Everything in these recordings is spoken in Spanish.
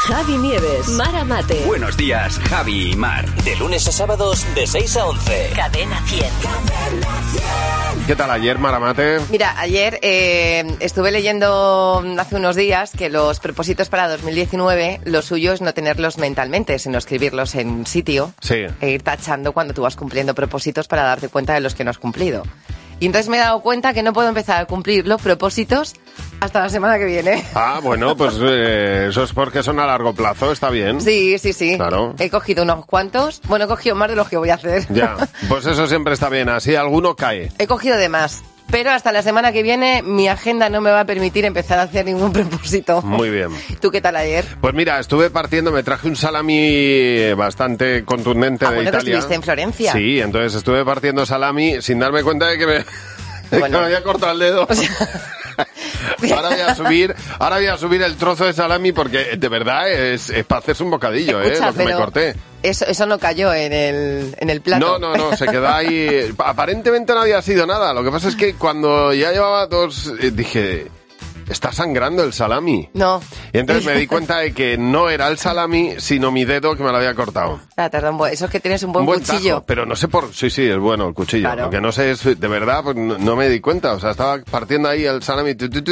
Javi Nieves, Mara Mate. Buenos días, Javi y Mar. De lunes a sábados, de 6 a 11. Cadena 100. ¿Qué tal ayer, Mara Mate? Mira, ayer estuve leyendo hace unos días que los propósitos para 2019, lo suyo es no tenerlos mentalmente, sino escribirlos en un sitio e ir tachando cuando tú vas cumpliendo propósitos para darte cuenta de los que no has cumplido. Y entonces me he dado cuenta que no puedo empezar a cumplir los propósitos hasta la semana que viene. Ah, bueno, pues eso es porque son a largo plazo, está bien. Sí. Claro. He cogido unos cuantos. Bueno, he cogido más de los que voy a hacer. Ya, pues eso siempre está bien, así alguno cae. He cogido de más. Pero hasta la semana que viene mi agenda no me va a permitir empezar a hacer ningún propósito. Muy bien. ¿Tú qué tal ayer? Pues mira, estuve partiendo, me traje un salami bastante contundente de bueno, Italia. que estuviste en Florencia. Sí, entonces estuve partiendo salami sin darme cuenta de que me había cortado el dedo. O sea... Ahora voy a subir el trozo de salami porque de verdad es para hacerse un bocadillo. Escucha, lo que me corté. Eso no cayó en el plato. No, se quedó ahí. Aparentemente no había sido nada. Lo que pasa es que cuando ya llevaba dos, dije, está sangrando el salami. No. Y entonces me di cuenta de que no era el salami, sino mi dedo que me lo había cortado. Eso es que tienes un buen cuchillo. Tajo, pero no sé por... Sí, es bueno el cuchillo. Claro. Lo que no sé es, de verdad, pues no me di cuenta. O sea, estaba partiendo ahí el salami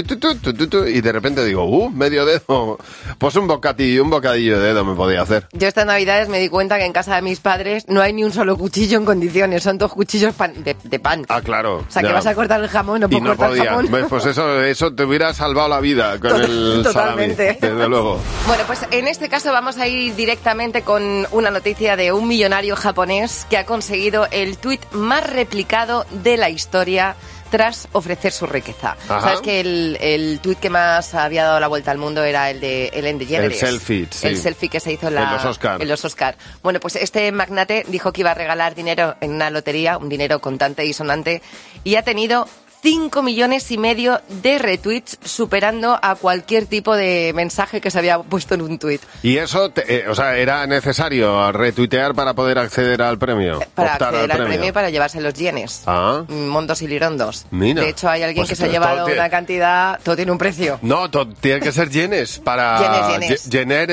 y de repente digo, medio dedo. Pues un bocadillo de dedo me podía hacer. Yo estas navidades me di cuenta que en casa de mis padres no hay ni un solo cuchillo en condiciones. Son 2 cuchillos de pan. Ah, claro. O sea, que vas a cortar el jamón, no puedo cortar podía. el jamón. Pues eso te hubiera salvado la vida con el Totalmente. salami, desde luego. Bueno, pues en este caso vamos a ir directamente con una noticia de un millonario japonés que ha conseguido el tuit más replicado de la historia tras ofrecer su riqueza. Ajá. Sabes que el tuit que más había dado la vuelta al mundo era el de Ellen DeGeneres. El selfie, sí. El selfie que se hizo en los Oscar. Bueno, pues este magnate dijo que iba a regalar dinero en una lotería, un dinero contante y sonante, y ha tenido 5,5 millones de retweets, superando a cualquier tipo de mensaje que se había puesto en un tuit. ¿Y eso, era necesario retuitear para poder acceder al premio? Para acceder al premio y para llevarse los yenes. Ah. Mondos y lirondos. Mira. De hecho, hay alguien Pues que se ha llevado una cantidad... Todo tiene un precio. No, tiene que ser yenes para... Yenes.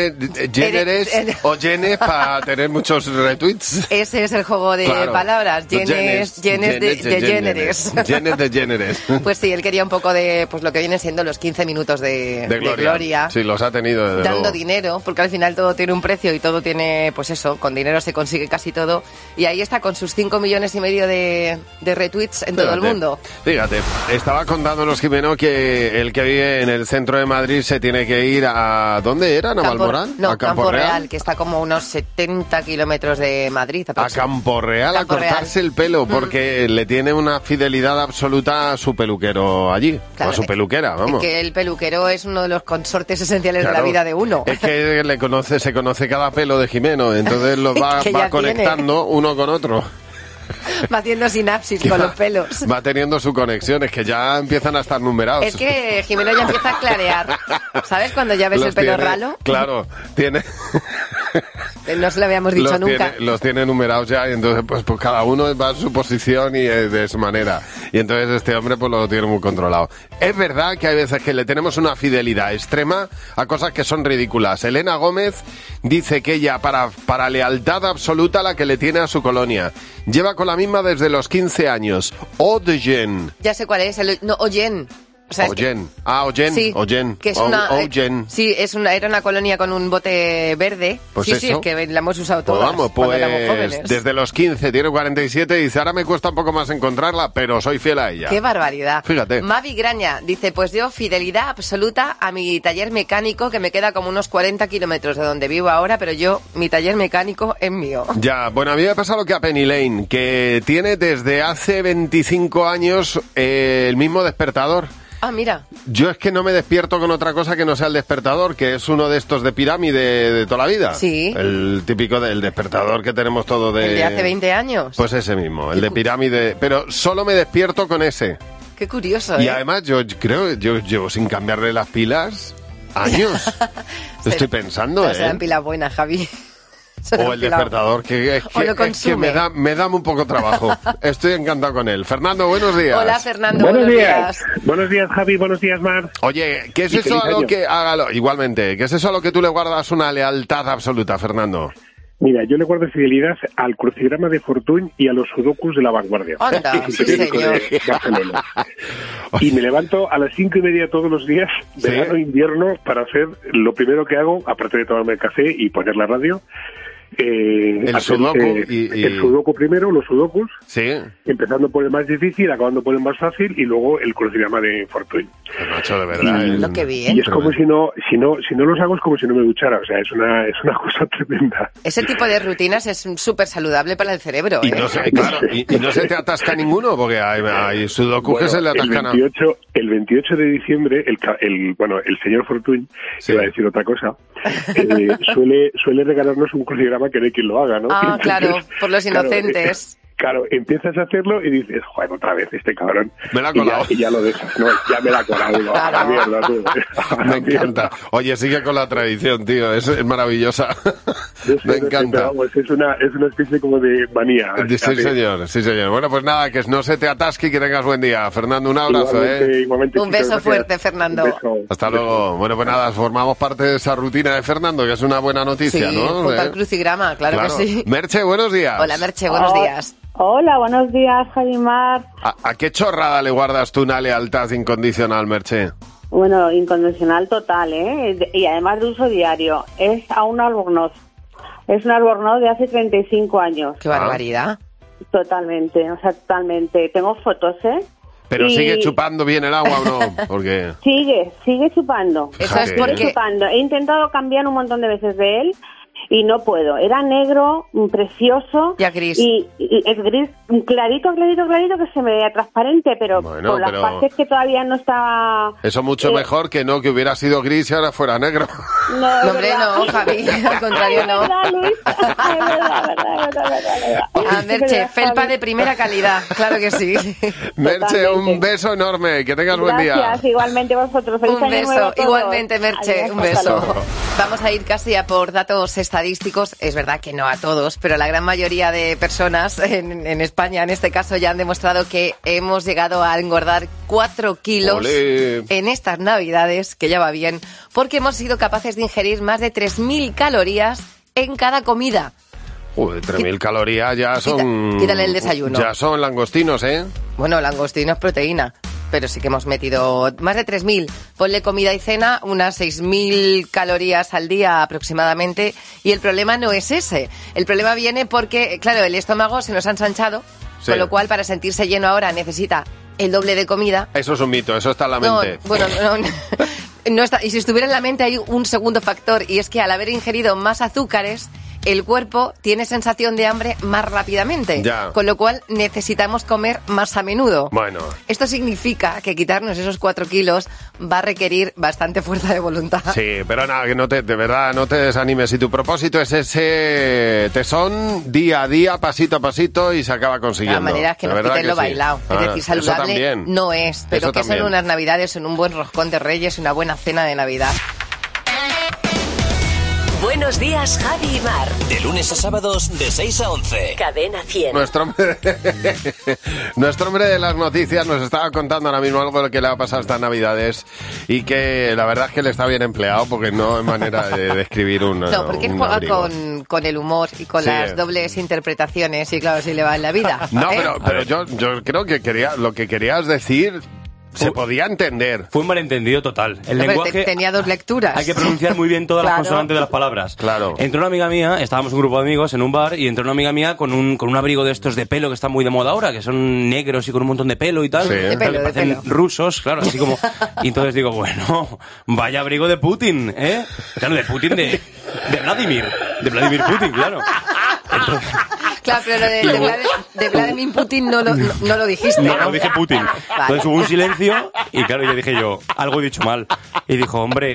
Yeneres o yenes para tener muchos retweets. Ese es el juego de palabras. Yenes de yeneres. Yenes de yeneres. Pues sí, él quería un poco de pues lo que vienen siendo los 15 minutos de gloria. Sí, los ha tenido, desde dando luego. dinero, porque al final todo tiene un precio y todo tiene, pues eso, con dinero se consigue casi todo. Y ahí está con sus 5,5 millones de retweets en todo el mundo. Fíjate, estaba contándonos Jimeno que el que vive en el centro de Madrid se tiene que ir a... ¿Dónde era? ¿A Valmorán? No, ¿A Campo Real, que está como unos 70 kilómetros de Madrid. A Campo Real a cortarse el pelo, porque le tiene una fidelidad absoluta a su peluquero allí, claro, o a su peluquera, vamos. Es que el peluquero es uno de los consortes esenciales de la vida de uno. Es que se conoce cada pelo de Jimeno, entonces los va conectando uno con otro. Va haciendo sinapsis con los pelos. Va teniendo su conexión, es que ya empiezan a estar numerados. Es que Jimeno ya empieza a clarear. ¿Sabes cuando ya ves el pelo ralo? Claro, tiene... No se lo habíamos dicho nunca. Los tiene numerados ya, y entonces pues cada uno va a su posición y de su manera. Y entonces este hombre pues lo tiene muy controlado. Es verdad que hay veces que le tenemos una fidelidad extrema a cosas que son ridículas. Elena Gómez dice que ella, para lealtad absoluta, la que le tiene a su colonia, lleva con la misma desde los 15 años. Oyen. Ya sé cuál es. Oyen. O sea, Oyen. Oyen. Sí, Oyen. que es una, Oyen. Sí, era una colonia con un bote verde. Pues sí, eso. Sí, que la hemos usado todas Pues cuando éramos jóvenes. Desde los 15, tiene 47 y dice, ahora me cuesta un poco más encontrarla, pero soy fiel a ella. ¡Qué barbaridad! Fíjate. Mavi Graña dice, pues yo fidelidad absoluta a mi taller mecánico, que me queda como unos 40 kilómetros de donde vivo ahora, pero mi taller mecánico es mío. Ya, bueno, a mí me ha pasado lo que a Penny Lane, que tiene desde hace 25 años el mismo despertador. Ah, mira. Yo es que no me despierto con otra cosa que no sea el despertador, que es uno de estos de pirámide de toda la vida. Sí. El típico del despertador que tenemos todo de... ¿El de hace 20 años? Pues ese mismo, el de pirámide. Pero solo me despierto con ese. Qué curioso, ¿eh? Y además yo llevo sin cambiarle las pilas años. Estoy pensando, Pero serán pilas buenas, Javi. O el despertador, que me da un poco trabajo. Estoy encantado con él. Fernando, buenos días. Hola, Fernando, buenos días. Buenos días, Javi, buenos días, Mar. Oye, ¿qué es eso a lo que... Igualmente, ¿qué es eso a lo que tú le guardas una lealtad absoluta, Fernando? Mira, yo le guardo fidelidad al crucigrama de Fortuny y a los sudokus de La Vanguardia. ¡Anda, sí, señor! Y me levanto a las 5:30 todos los días, verano e invierno, para hacer lo primero que hago, aparte de tomarme el café y poner la radio. El sudoku el sudoku primero, los sudokus, empezando por el más difícil, acabando por el más fácil y luego el crucigrama de Fortuny. Macho, de verdad. Lo que bien. Y es como si no los hago, es como si no me duchara, o sea, es una cosa tremenda. Ese tipo de rutinas es súper saludable para el cerebro. Y no se te atasca ninguno, porque hay sudoku que se le atascan. El 28 de diciembre, el señor Fortuny, iba a decir otra cosa, suele regalarnos un crucigrama que no hay quien lo haga, ¿no? Entonces, claro, por los inocentes. Claro, empiezas a hacerlo y dices, joder, otra vez este cabrón. Me la ha colado. Y ya lo dejas, ¿no? Ya me la ha colado. Digo, a la mierda, tú. Me encanta. Oye, sigue con la tradición, tío. Es maravillosa. Me encanta. Vamos, es una especie como de manía. Sí, señor. Bueno, pues nada, que no se te atasque y que tengas buen día. Fernando, un abrazo, igualmente, un beso fuerte, Fernando. Hasta luego. Bueno, pues nada, formamos parte de esa rutina de Fernando, que es una buena noticia, ¿no? Junto al crucigrama, claro que sí. Merche, buenos días. Hola, Merche, buenos días. Hola, buenos días, Javi Mar. ¿A qué chorrada le guardas tú una lealtad incondicional, Merche? Bueno, incondicional total, ¿eh? Y además de uso diario. Es a un albornoz. Es un albornoz de hace 35 años. ¡Qué barbaridad! Totalmente, totalmente. Tengo fotos, ¿eh? ¿Pero sigue chupando bien el agua o no? Porque... Sigue chupando. Eso es porque... He intentado cambiar un montón de veces de él y no puedo. Era negro, precioso. Ya gris. Y es gris, clarito, que se me veía transparente, pero por las partes que todavía no estaba... Eso mucho mejor que no, que hubiera sido gris y ahora fuera negro. No, hombre, no, Javi, al contrario, no. Es verdad, Luis. Es verdad. Merche, felpa de primera calidad, claro que sí. Merche, un beso enorme, que tengas buen día. Gracias, igualmente vosotros. Feliz un beso, igualmente, Merche, adiós, un beso. Vamos a ir casi a por datos estadísticos. Es verdad que no a todos, pero la gran mayoría de personas en España, en este caso, ya han demostrado que hemos llegado a engordar 4 kilos en estas Navidades, que ya va bien, porque hemos sido capaces de ingerir más de 3.000 calorías en cada comida. 3.000 calorías ya son... Quítale el desayuno. Ya son langostinos, ¿eh? Bueno, langostino es proteína, pero sí que hemos metido más de 3.000. Ponle comida y cena, unas 6.000 calorías al día aproximadamente, y el problema no es ese. El problema viene porque, claro, el estómago se nos ha ensanchado, con lo cual para sentirse lleno ahora necesita el doble de comida. Eso es un mito, eso está en la mente. No está. Y si estuviera en la mente hay un segundo factor, y es que al haber ingerido más azúcares, el cuerpo tiene sensación de hambre más rápidamente, con lo cual necesitamos comer más a menudo. Bueno. Esto significa que quitarnos esos 4 kilos va a requerir bastante fuerza de voluntad. Sí, pero nada, que de verdad no te desanimes. Si tu propósito es ese tesón, día a día, pasito a pasito, y se acaba consiguiendo. La manera es que nos quiten lo bailado. Es decir, saludable no es, pero eso que son unas Navidades, en un buen roscón de Reyes y una buena cena de Navidad. Buenos días, Javi y Mar. De lunes a sábados, de 6 a 11. Cadena 100. Nuestro hombre de las noticias nos estaba contando ahora mismo algo de lo que le ha pasado estas Navidades, y que la verdad es que le está bien empleado, porque no es manera de describir un No, porque él juega con el humor y con las dobles interpretaciones, y claro, si le va en la vida. No, pero yo creo que lo que querías decir... Se podía entender. Fue un malentendido total. El lenguaje tenía 2 lecturas. Hay que pronunciar muy bien todas las consonantes de las palabras. Claro. Entró una amiga mía, estábamos un grupo de amigos en un bar, y entró una amiga mía con un abrigo de estos de pelo que están muy de moda ahora, que son negros y con un montón de pelo y tal. Sí. De pelo. Rusos, claro, así como... Y entonces digo, bueno, vaya abrigo de Putin, ¿eh? Claro, de Putin, de Vladimir. De Vladimir Putin, claro. Entonces... Claro, pero de Vladimir Putin no lo dijiste. No dije Putin. Vale. Entonces hubo un silencio y claro, ya dije yo, algo he dicho mal. Y dijo, hombre,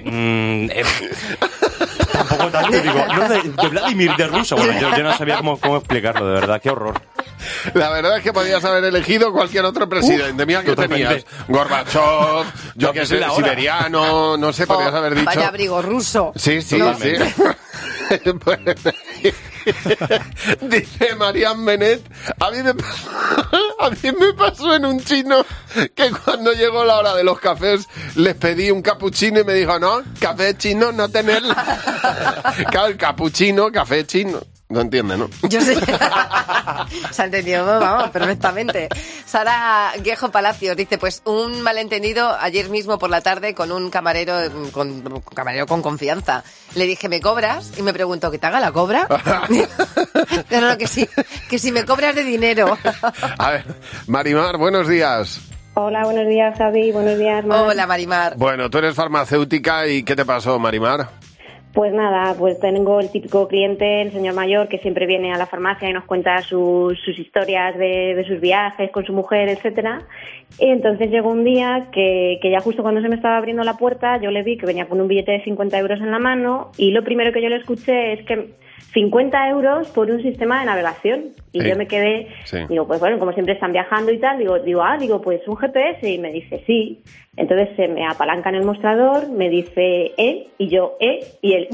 tampoco tanto. Digo, no, de Vladimir, de ruso. Bueno, yo no sabía cómo explicarlo, de verdad, qué horror. La verdad es que podías haber elegido cualquier otro presidente. Mira que tenías Gorbachev, yo qué sé, siberiano, no sé, podías haber dicho... Vaya abrigo ruso. Sí. Dice Marian Benet, a mí me pasó en un chino que cuando llegó la hora de los cafés les pedí un capuchino y me dijo, no, café chino no tenerlo. Claro, el capuchino, café chino. No entiende, ¿no? Yo sé. Se ha entendido, vamos, perfectamente. Sara Guejo Palacios dice, pues un malentendido ayer mismo por la tarde con un camarero con confianza. Le dije, ¿me cobras? Y me preguntó, ¿que te haga la cobra? No, que sí, que si me cobras de dinero. A ver, Marimar, buenos días. Hola, buenos días, Javi. Buenos días, Mar. Hola, Marimar. Bueno, tú eres farmacéutica y ¿qué te pasó, Marimar? Pues nada, pues tengo el típico cliente, el señor mayor, que siempre viene a la farmacia y nos cuenta sus historias de sus viajes con su mujer, etcétera. Y entonces llegó un día que ya justo cuando se me estaba abriendo la puerta, yo le vi que venía con un billete de 50 euros en la mano y lo primero que yo le escuché es que 50 euros por un sistema de navegación. Y yo me quedé, digo, pues bueno, como siempre están viajando y tal, digo, pues un GPS. Y me dice, sí. Entonces se me apalanca en el mostrador, me dice, y yo, y él,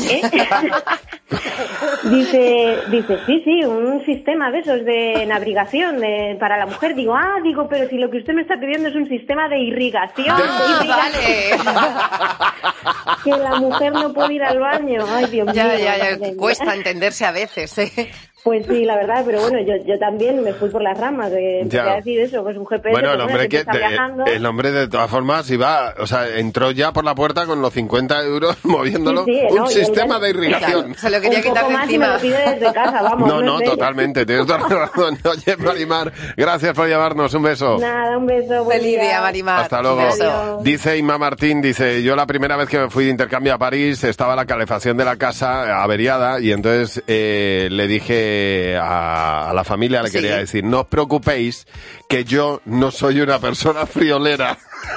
dice, sí, un sistema de esos de navegación para la mujer. Digo, pero si lo que usted me está pidiendo es un sistema de irrigación. Vale. Que la mujer no puede ir al baño. Ay, Dios mío. Ya, cuesta entenderse a veces, ¿eh? Pues sí, la verdad, pero bueno, yo también me fui por las ramas de decir eso, pues un GPS. Bueno, el hombre de todas formas iba, o sea, entró ya por la puerta con los 50 euros moviéndolo, un sistema de irrigación. Claro, se lo quería quitar de encima. Me lo pide desde casa, vamos. No, totalmente, tienes toda la razón. Oye, Marimar, gracias por llamarnos, un beso. Nada, un beso. Feliz día, Marimar. Hasta luego. Dice Inma Martín, yo la primera vez que me fui de intercambio a París estaba la calefacción de la casa averiada y entonces le dije a la familia, le quería decir, no os preocupéis que yo no soy una persona friolera.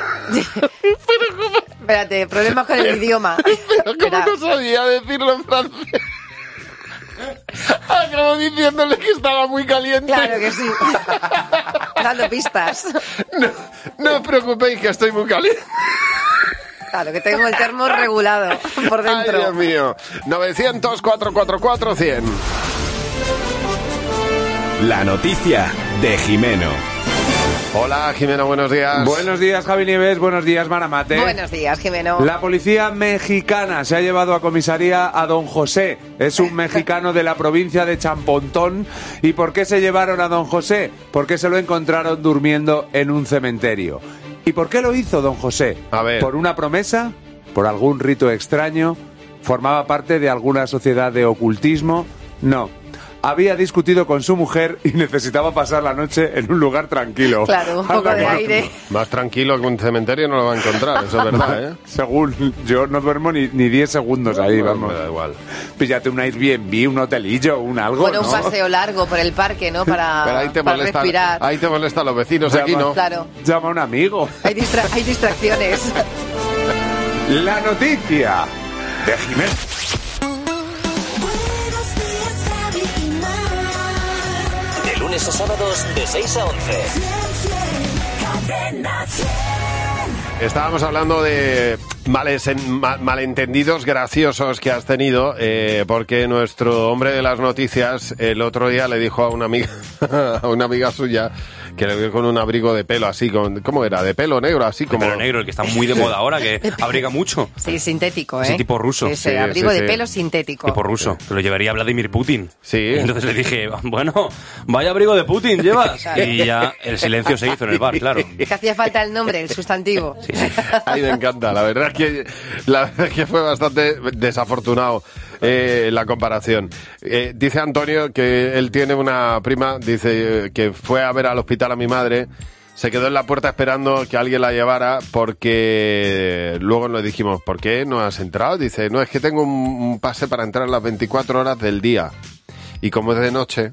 Espérate, problemas con el idioma. Pero ¿cómo no sabía decirlo en francés? Acabo diciéndole que estaba muy caliente. Claro que sí. Dando pistas. No os preocupéis que estoy muy caliente. Claro, que tengo el termo regulado por dentro. Ay, Dios mío. 900-444-100. La noticia de Jimeno. Hola, Jimeno, buenos días. Buenos días, Javi Nieves, buenos días, Maramate. Buenos días, Jimeno. La policía mexicana se ha llevado a comisaría a don José. Es un mexicano de la provincia de Champontón. ¿Y por qué se llevaron a don José? Porque se lo encontraron durmiendo en un cementerio. ¿Y por qué lo hizo don José? A ver. ¿Por una promesa? ¿Por algún rito extraño? ¿Formaba parte de alguna sociedad de ocultismo? No. Había discutido con su mujer y necesitaba pasar la noche en un lugar tranquilo. Claro, un poco de aire. Más tranquilo que un cementerio no lo va a encontrar, eso es verdad, ¿eh? Según, yo no duermo ni 10 segundos ahí, vamos. Me da igual. Píllate un Airbnb, un hotelillo, un algo, bueno, ¿no? un paseo largo por el parque, ¿no? Para respirar. Ahí te molestan los vecinos, aquí no. Claro. Llama a un amigo. Hay distracciones. La noticia de Jimeno. De lunes a sábados de 6 a 11. Estábamos hablando de malentendidos graciosos que has tenido, porque nuestro hombre de las noticias el otro día le dijo a una amiga suya que le vio con un abrigo de pelo así, ¿cómo era? De pelo negro, así como... De pelo negro, el que está muy de moda ahora, que abriga mucho. Sí, sintético, ¿eh? Sí, tipo ruso. Ese abrigo de pelo sintético. Tipo ruso, que lo llevaría Vladimir Putin. Sí. Y entonces le dije, bueno, vaya abrigo de Putin llevas. Y ya el silencio se hizo en el bar, claro. Que hacía falta el nombre, el sustantivo. Sí, sí. Ay, me encanta, la verdad es que fue bastante desafortunado la comparación. Dice Antonio que él tiene una prima, dice que fue a ver al hospital a mi madre, se quedó en la puerta esperando que alguien la llevara porque luego le dijimos, ¿por qué no has entrado? Dice, no, es que tengo un pase para entrar las 24 horas del día y como es de noche...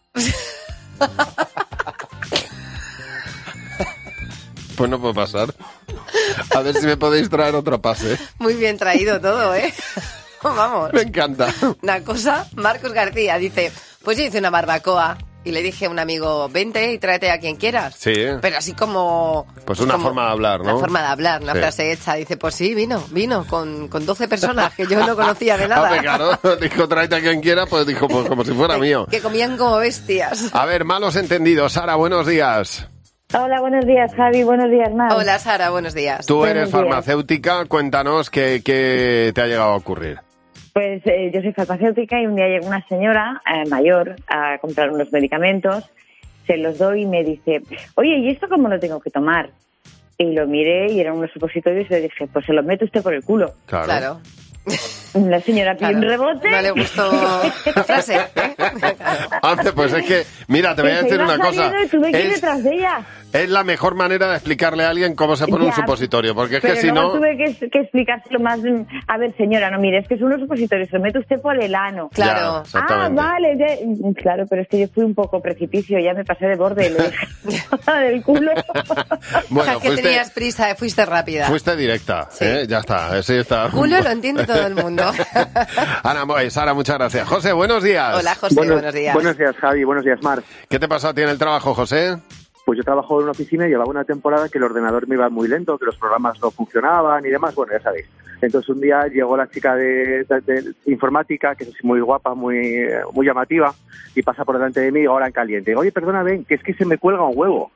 Pues no puedo pasar. A ver si me podéis traer otro pase. Muy bien traído todo, ¿eh? Vamos. Me encanta. Una cosa, Marcos García dice, pues yo hice una barbacoa y le dije a un amigo, vente y tráete a quien quieras. Sí. Pero así como... Pues una como forma de hablar, ¿no? Una forma de hablar, una frase hecha. Dice, pues sí, vino con 12 personas que yo no conocía de nada. Claro, dijo, tráete a quien quiera, pues dijo, pues como si fuera mío. Que comían como bestias. A ver, malos entendidos. Sara, buenos días. Hola, buenos días, Javi. Buenos días, Mar. Hola, Sara, buenos días. Tú Buenos eres días. farmacéutica, cuéntanos qué te ha llegado a ocurrir. Pues yo soy farmacéutica y un día llegó una señora mayor a comprar unos medicamentos, se los doy y me dice, oye, ¿y esto cómo lo tengo que tomar? Y lo miré y eran unos supositorios y le dije, pues se los mete usted por el culo. Claro. La señora pidió un rebote. No le gustó la frase. Hombre, pues es que, mira, te voy a decir una cosa. Tuve que ir detrás de ella. Es la mejor manera de explicarle a alguien cómo se pone un supositorio, porque es que si no... tuve que explicárselo más. A ver, señora, no, mire, es que son unos supositorios, se lo mete usted por el ano. Claro. Vale. Claro, pero es que yo fui un poco precipicio, ya me pasé de borde, le dije del culo. Bueno, o sea, que tenías prisa, fuiste rápida. Fuiste directa, sí. Ya está, sí está. Culo lo entiende todo el mundo. Ana, Sara, muchas gracias. José, buenos días. Hola, José, buenos días. Buenos días, Javi, buenos días, Mar. ¿Qué te pasó a ti en el trabajo, José? Pues yo trabajo en una oficina y llevaba una temporada que el ordenador me iba muy lento, que los programas no funcionaban y demás, bueno, ya sabéis. Entonces un día llegó la chica de informática, que es así muy guapa, muy llamativa, y pasa por delante de mí, ahora en caliente. Digo, oye, perdona, ven, que es que se me cuelga un huevo.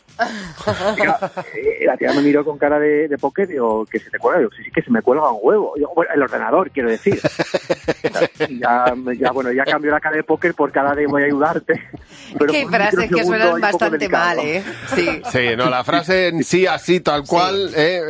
La tía me miró con cara de póker, digo, que se te cuelga. Digo, sí, que se me cuelga un huevo. Digo, bueno, el ordenador, quiero decir. Y ya cambió la cara de póker por cara de voy a ayudarte. Pero qué frases que suenan bastante mal, Sí, no, la frase en sí, así, tal cual,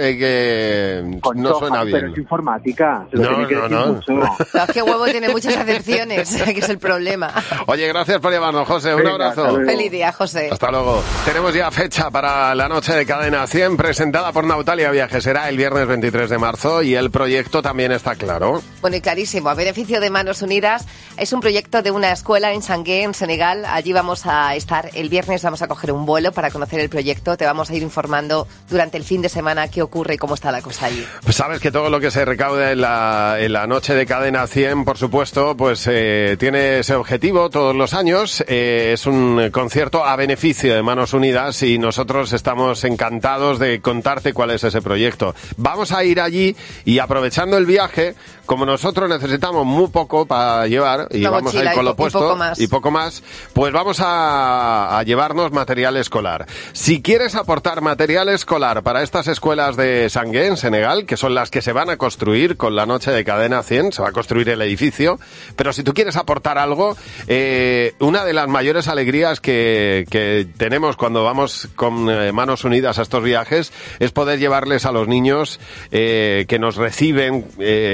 que no suena bien. Pero es informática. No. Es que huevo tiene muchas acepciones, que es el problema. Oye, gracias por llamarnos, José. Un abrazo. Feliz día, José. Hasta luego. Tenemos ya fecha para la noche de Cadena 100, presentada por Nautalia Viajes. Será el viernes 23 de marzo y el proyecto también está claro. Bueno, y clarísimo. A beneficio de Manos Unidas, es un proyecto de una escuela en Sangué, en Senegal. Allí vamos a estar el viernes, vamos a coger un vuelo para conocer el proyecto. Te vamos a ir informando durante el fin de semana qué ocurre y cómo está la cosa allí. Pues sabes que todo lo que se recaude en la noche de Cadena 100, por supuesto, pues tiene ese objetivo todos los años. Es un concierto a beneficio de Manos Unidas y nosotros estamos encantados de contarte cuál es ese proyecto. Vamos a ir allí y aprovechando el viaje, como nosotros necesitamos muy poco para llevar y vamos a ir con lo puesto y poco más, pues vamos a llevarnos material escolar. Si quieres aportar material escolar para estas escuelas de Sangué, en Senegal, que son las que se van a construir con la noche de Cadena 100, se va a construir el edificio, pero si tú quieres aportar algo, una de las mayores alegrías que tenemos cuando vamos con Manos Unidas a estos viajes es poder llevarles a los niños que nos reciben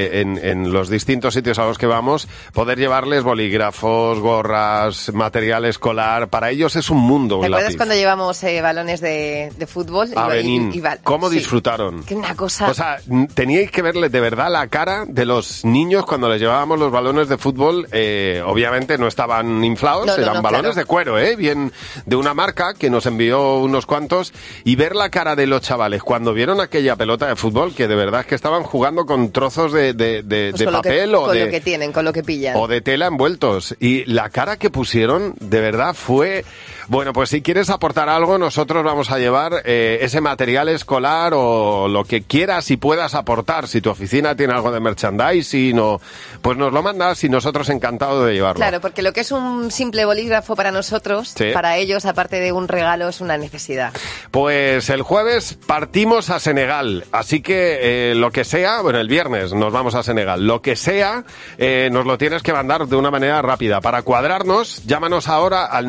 en los distintos sitios a los que vamos, poder llevarles bolígrafos, gorras, material escolar. Para ellos es un mundo. ¿Te acuerdas cuando llevamos balones de fútbol? A Benín. ¿Cómo disfrutaron? Que una cosa... O sea, teníais que verle de verdad la cara de los niños cuando les llevábamos los balones de fútbol. Obviamente no estaban inflados, eran balones de cuero, bien de una marca que nos envió unos cuantos, y ver la cara de los chavales cuando vieron aquella pelota de fútbol, que de verdad es que estaban jugando con trozos de papel con lo que tienen, con lo que pillan. O de tela envueltos. Y la cara que pusieron, de verdad, fue... Bueno, pues si quieres aportar algo, nosotros vamos a llevar ese material escolar o lo que quieras y puedas aportar. Si tu oficina tiene algo de merchandising, pues nos lo mandas y nosotros encantados de llevarlo. Claro, porque lo que es un simple bolígrafo para nosotros, para ellos, aparte de un regalo, es una necesidad. Pues el jueves partimos a Senegal, así que lo que sea, bueno, el viernes nos vamos a Senegal, lo que sea, nos lo tienes que mandar de una manera rápida. Para cuadrarnos, llámanos ahora al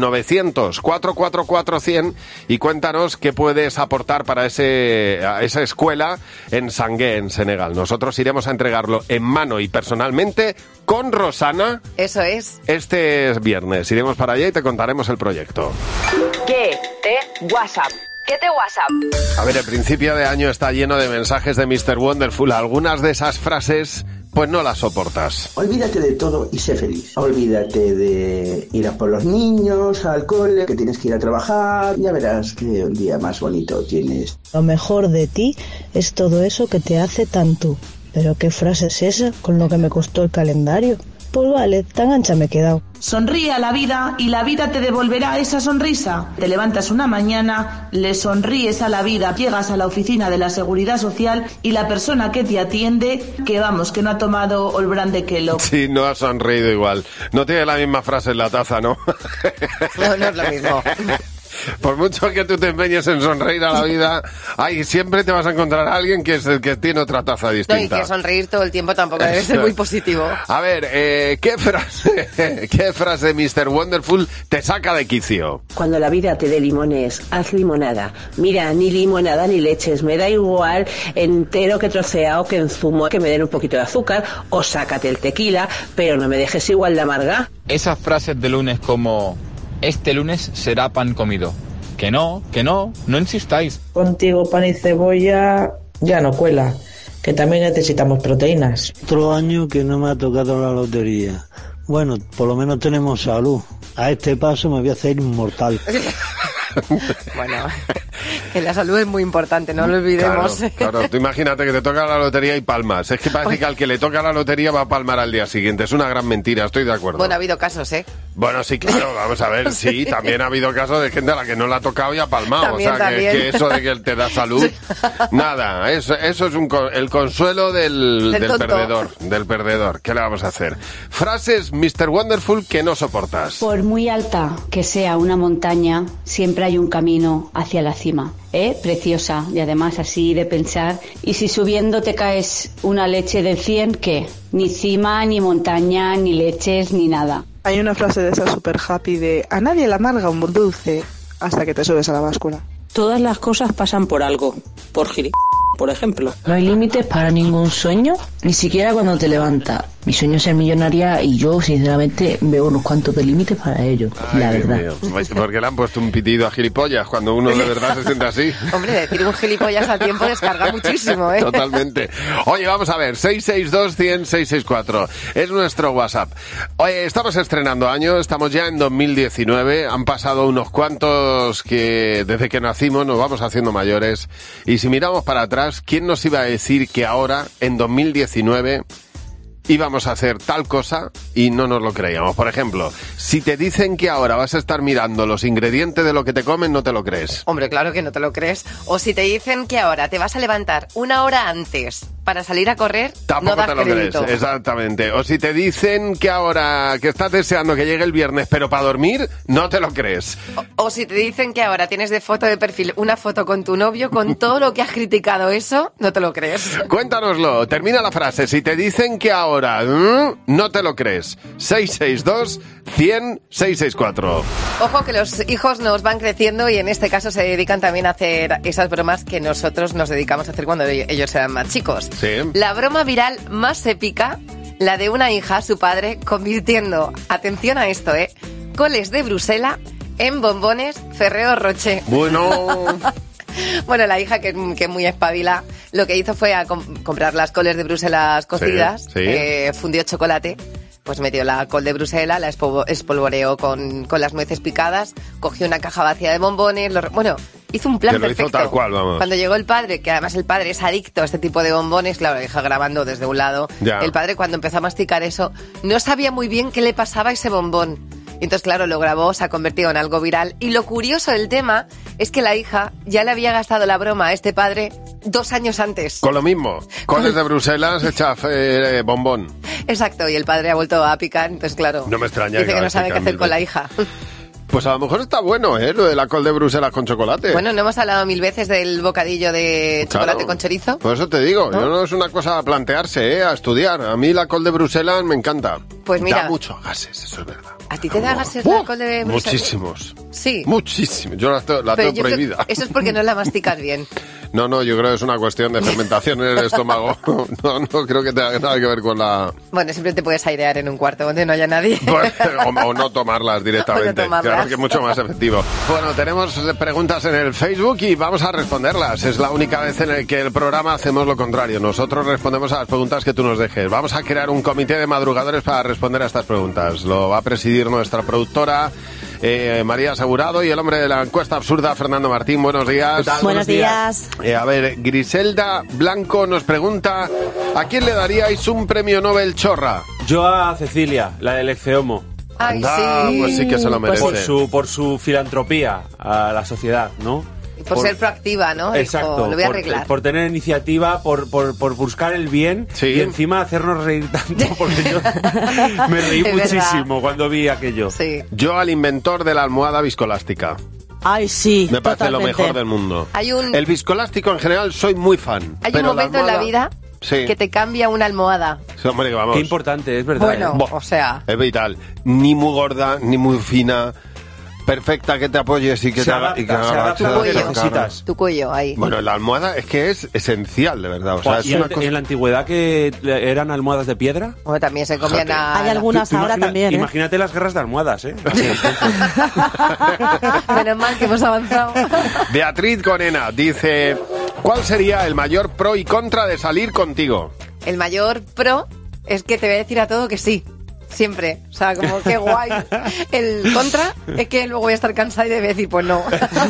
900-444-100 y cuéntanos qué puedes aportar para a esa escuela en Sangué, en Senegal. Nosotros iremos a entregarlo en mano y personalmente con Rosana. Eso es. Este viernes iremos para allá y te contaremos el proyecto. ¿Qué te WhatsApp? ¿Qué te WhatsApp? A ver, el principio de año está lleno de mensajes de Mr. Wonderful. Algunas de esas frases, pues no las soportas. Olvídate de todo y sé feliz. Olvídate de ir a por los niños, al cole, que tienes que ir a trabajar. Ya verás que un día más bonito tienes. Lo mejor de ti es todo eso que te hace tan tú. Pero ¿qué frase es esa con lo que me costó el calendario? Pues vale, tan ancha me he quedado. Sonríe a la vida y la vida te devolverá esa sonrisa. Te levantas una mañana, le sonríes a la vida, llegas a la oficina de la Seguridad Social y la persona que te atiende, que no ha tomado Olbrán de Kellogg. Sí, no ha sonreído igual. No tiene la misma frase en la taza, ¿no? No es lo mismo. Por mucho que tú te empeñes en sonreír a la vida, siempre te vas a encontrar a alguien que tiene otra taza distinta. No, y que sonreír todo el tiempo tampoco debe ser muy positivo. A ver, ¿qué frase Mr. Wonderful te saca de quicio? Cuando la vida te dé limones, haz limonada. Mira, ni limonada ni leches, me da igual entero que troceado que en zumo, que me den un poquito de azúcar, o sácate el tequila, pero no me dejes igual de amarga. Esas frases de lunes como... Este lunes será pan comido. Que no insistáis. Contigo pan y cebolla ya no cuela, que también necesitamos proteínas. Otro año que no me ha tocado la lotería. Bueno, por lo menos tenemos salud. A este paso me voy a hacer inmortal. Bueno, que la salud es muy importante, no lo olvidemos. Claro, tú imagínate que te toca la lotería y palmas. Es que parece que al que le toca la lotería va a palmar al día siguiente. Es una gran mentira, estoy de acuerdo. Bueno, ha habido casos, ¿eh? Bueno, sí, claro, vamos a ver, sí, también ha habido casos de gente a la que no le ha tocado y ha palmado. También, o sea, que eso de que te da salud, nada, eso es el consuelo del perdedor. ¿Qué le vamos a hacer? Frases Mr. Wonderful que no soportas. Por muy alta que sea una montaña, siempre hay un camino hacia la cima. Preciosa, y además así de pensar. Y si subiendo te caes una leche de 100, ¿qué? Ni cima, ni montaña, ni leches, ni nada. Hay una frase de esa super happy de a nadie le amarga un dulce hasta que te subes a la báscula. Todas las cosas pasan por algo, por por ejemplo. No hay límites para ningún sueño, ni siquiera cuando te levantas. Mi sueño es ser millonaria y yo, sinceramente, veo unos cuantos de límites para ello, la verdad. Porque le han puesto un pitido a gilipollas cuando uno de verdad se siente así. Hombre, decir un gilipollas a tiempo descarga muchísimo, ¿eh? Totalmente. Oye, vamos a ver, 662-100-664. Es nuestro WhatsApp. Oye, estamos estrenando año, estamos ya en 2019. Han pasado unos cuantos que desde que nacimos nos vamos haciendo mayores. Y si miramos para atrás, ¿quién nos iba a decir que ahora, en 2019... íbamos a hacer tal cosa y no nos lo creíamos? Por ejemplo, si te dicen que ahora vas a estar mirando los ingredientes de lo que te comen, no te lo crees. Hombre, claro que no te lo crees. O si te dicen que ahora te vas a levantar una hora antes para salir a correr, tampoco no das te lo crédito. crees, exactamente. O si te dicen que ahora que estás deseando que llegue el viernes, pero para dormir, no te lo crees. O si te dicen que ahora tienes de foto de perfil una foto con tu novio, con todo lo que has criticado eso, no te lo crees. Cuéntanoslo, termina la frase. Si te dicen que ahora, no te lo crees. 662-100-664. Ojo que los hijos nos van creciendo y en este caso se dedican también a hacer esas bromas que nosotros nos dedicamos a hacer cuando ellos eran más chicos. Sí. La broma viral más épica, la de una hija a su padre convirtiendo, atención a esto, coles de Bruselas en bombones Ferrero Rocher. Bueno... Bueno, la hija, que es muy espabila, lo que hizo fue comprar las coles de Bruselas cocidas, fundió chocolate, pues metió la col de Bruselas, la espolvoreó con las nueces picadas, cogió una caja vacía de bombones, hizo un plan perfecto. Lo hizo tal cual, vamos. Cuando llegó el padre, que además el padre es adicto a este tipo de bombones, claro, la hija grabando desde un lado, el padre cuando empezó a masticar eso, no sabía muy bien qué le pasaba a ese bombón. Entonces, claro, lo grabó, se ha convertido en algo viral. Y lo curioso del tema es que la hija ya le había gastado la broma a este padre 2 años antes. Con lo mismo, coles de Bruselas hecha bombón. Exacto, y el padre ha vuelto a picar, entonces claro, no me extraña, dice que no sabe qué hacer con la hija. Pues a lo mejor está bueno, lo de la col de Bruselas con chocolate. Bueno, no hemos hablado 1000 veces del bocadillo de chocolate con chorizo. Por eso te digo, no es una cosa a plantearse, a estudiar. A mí la col de Bruselas me encanta. Pues mira, da muchos gases, eso es verdad. ¿A ti te da gases la col de Bruselas? Muchísimos. Sí. Muchísimos. Yo la tengo prohibida. Eso es porque no la masticas bien. No, yo creo que es una cuestión de fermentación en el estómago. No creo que tenga nada que ver con la... Bueno, siempre te puedes airear en un cuarto donde no haya nadie. O no tomarlas directamente. Claro que es mucho más efectivo. Bueno, tenemos preguntas en el Facebook y vamos a responderlas. Es la única vez en la que el programa hacemos lo contrario. Nosotros respondemos a las preguntas que tú nos dejes. Vamos a crear un comité de madrugadores para responder a estas preguntas. Lo va a presidir nuestra productora... María Asegurado y el hombre de la encuesta absurda, Fernando Martín. Buenos días. Buenos días. A ver, Griselda Blanco nos pregunta: ¿a quién le daríais un premio Nobel chorra? Yo a Cecilia, la del Exceomo. Ay, Anda, sí. pues sí que se lo merece. Por su filantropía a la sociedad, ¿no? Por ser proactiva, ¿no? Exacto. Dijo, lo voy a arreglar. Por tener iniciativa, por buscar el bien y encima hacernos reír tanto, porque yo me reí muchísimo cuando vi aquello. Sí. Yo al inventor de la almohada viscolástica. Ay, sí. Me parece totalmente. lo mejor del mundo. Hay un- El viscolástico en general soy muy fan. Hay un pero momento en la almohada- vida Sí. que te cambia una almohada. Sí, hombre, que vamos. Qué importante, es verdad. Bueno, Buah. o sea... Es vital. Ni muy gorda, ni muy fina. Perfecta, que te apoyes y que te haga... y que haga Tu agachas, cuello, necesitas. tu cuello ahí. Bueno, la almohada es que es esencial, de verdad. O sea, es ¿Y una en, cosa... en la antigüedad que eran almohadas de piedra? Bueno, también se comían Fíjate. a... Hay algunas ahora también, ¿eh? Imagínate las guerras de almohadas, ¿eh? Menos mal que hemos avanzado. Beatriz Conena dice... ¿Cuál sería el mayor pro y contra de salir contigo? El mayor pro es que te voy a decir a todo que sí. Siempre. O sea, como qué guay. El contra es que luego voy a estar cansada y de decir, pues no.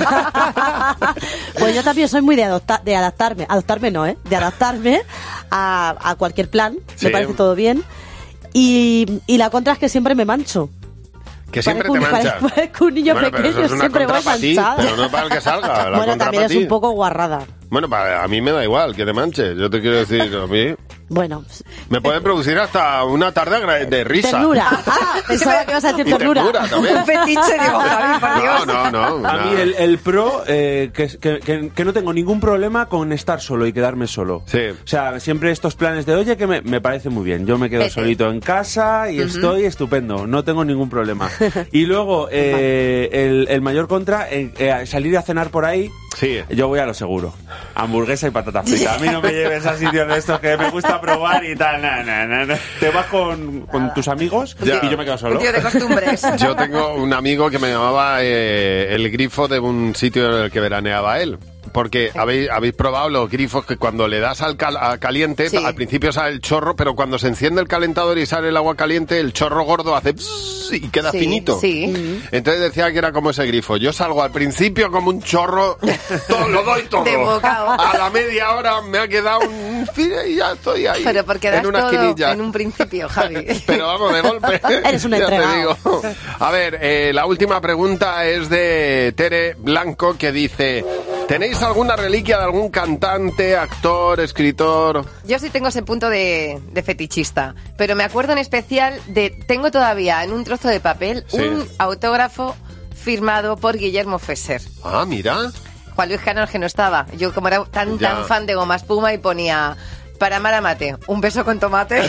Pues yo también soy muy de adaptarme. Adoptarme no, ¿eh? De adaptarme a cualquier plan. Sí. Me parece todo bien. Y la contra es que siempre me mancho. Que siempre te manchas. Parezco un niño Bueno, pero pequeño, eso es una siempre contra voy para ti, manchada. pero no para el que salga. La Bueno, contra también para es ti. un poco guarrada. Bueno, a mí me da igual que te manches. Yo te quiero decir, a mí... Bueno, Me puede producir hasta una tarde de risa. ternura. Ah, pensaba que ibas a decir Y ternura. ternura también. Un fetiche, digo, Javi, por Dios. No. A mí el pro, que no tengo ningún problema con estar solo y quedarme solo. Sí. O sea, siempre estos planes de, oye, que me parece muy bien. Yo me quedo Vete. solito en casa y estoy estupendo. No tengo ningún problema. Y luego, el mayor contra, salir a cenar por ahí. Sí. Yo voy a lo seguro. Hamburguesa y patata frita. A mí no me lleves a sitios de estos que me gusta probar y tal. No. Te vas con tus amigos Ya. y yo me quedo solo. Un tío de costumbres. Yo tengo un amigo que me llamaba el grifo de un sitio en el que veraneaba él. Porque habéis probado los grifos que cuando le das al caliente, Sí. al principio sale el chorro, pero cuando se enciende el calentador y sale el agua caliente, el chorro gordo hace pss y queda Sí, finito. sí. Entonces decía que era como ese grifo. Yo salgo al principio como un chorro, lo doy todo. De bocado. A la media hora me ha quedado un file y ya estoy ahí. Pero porque das en una todo esquinilla. en un principio, Javi. Pero vamos, de golpe. Eres un Ya te entregado. digo. A ver, la última pregunta es de Tere Blanco, que dice... ¿Tenéis alguna reliquia de algún cantante, actor, escritor? Yo sí tengo ese punto de fetichista, pero me acuerdo en especial de... Tengo todavía en un trozo de papel Sí. un autógrafo firmado por Guillermo Fesser. Ah, mira. Juan Luis Canal, que no estaba. Yo como era tan Ya. fan de Goma Espuma y ponía... Para Mara Mate, un beso con tomate.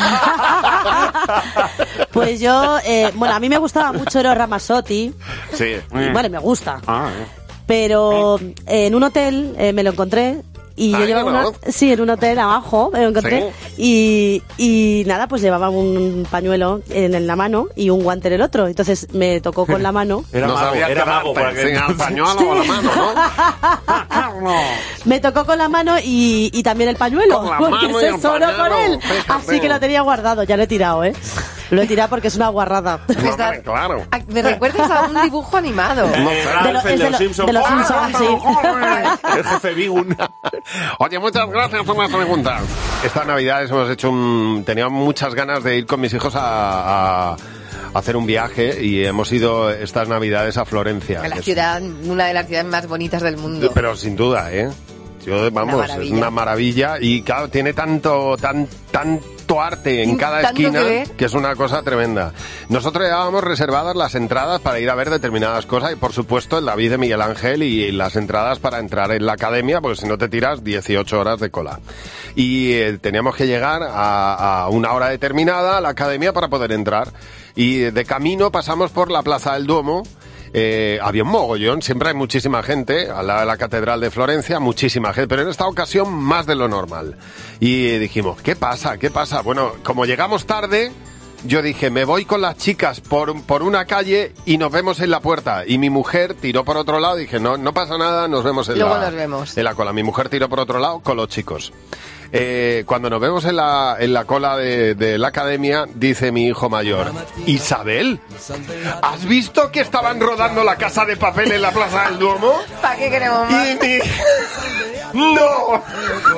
Pues yo, bueno, a mí me gustaba mucho Eros Ramazzotti. Sí. Y, bueno, me gusta. Ah, Pero en un hotel me lo encontré y yo Ah, llevaba ¿no? sí, en un hotel abajo me lo encontré y nada, pues llevaba un pañuelo en la mano y un guante en el otro. Entonces me tocó con la mano. Era No mago, sabías era que mago. por aquel sin el entonces. pañuelo o la mano, ¿no? Me tocó con la mano y también el pañuelo. Con la porque mano y se el sonó pañuelo, con él. fíjate. Así que lo tenía guardado. Ya lo he tirado, ¿eh? Lo he tirado porque es una guarrada. No, hombre, claro. Ah, me recuerdas a un dibujo animado. De los Simpsons, sí. El jefe Bigun. Oye, muchas gracias por las preguntas. Estas navidades hemos hecho teníamos muchas ganas de ir con mis hijos a hacer un viaje y hemos ido estas navidades a Florencia. A la que es- ciudad, una de las ciudades más bonitas del mundo. Pero sin duda, ¿eh? Vamos, maravilla. es una maravilla y claro, tiene tanto arte en cada Tanto esquina que ver. que es una cosa tremenda. Nosotros llevábamos reservadas las entradas para ir a ver determinadas cosas y por supuesto el David de Miguel Ángel y las entradas para entrar en la academia, porque si no te tiras 18 horas de cola. Y teníamos que llegar a una hora determinada a la academia para poder entrar. Y de camino pasamos por la Plaza del Duomo. Había un mogollón, siempre hay muchísima gente, al lado de la Catedral de Florencia, muchísima gente, pero en esta ocasión más de lo normal. Y dijimos, ¿qué pasa? ¿Qué pasa? Bueno, como llegamos tarde, yo dije, me voy con las chicas por una calle y nos vemos en la puerta. Y mi mujer tiró por otro lado, dije, no pasa nada, nos vemos en Luego la nos vemos. en la cola. Mi mujer tiró por otro lado con los chicos. Cuando nos vemos en la cola de la academia, dice mi hijo mayor, Isabel, ¿has visto que estaban rodando La Casa de Papel en la Plaza del Duomo? ¿Para qué queremos más? ¡No!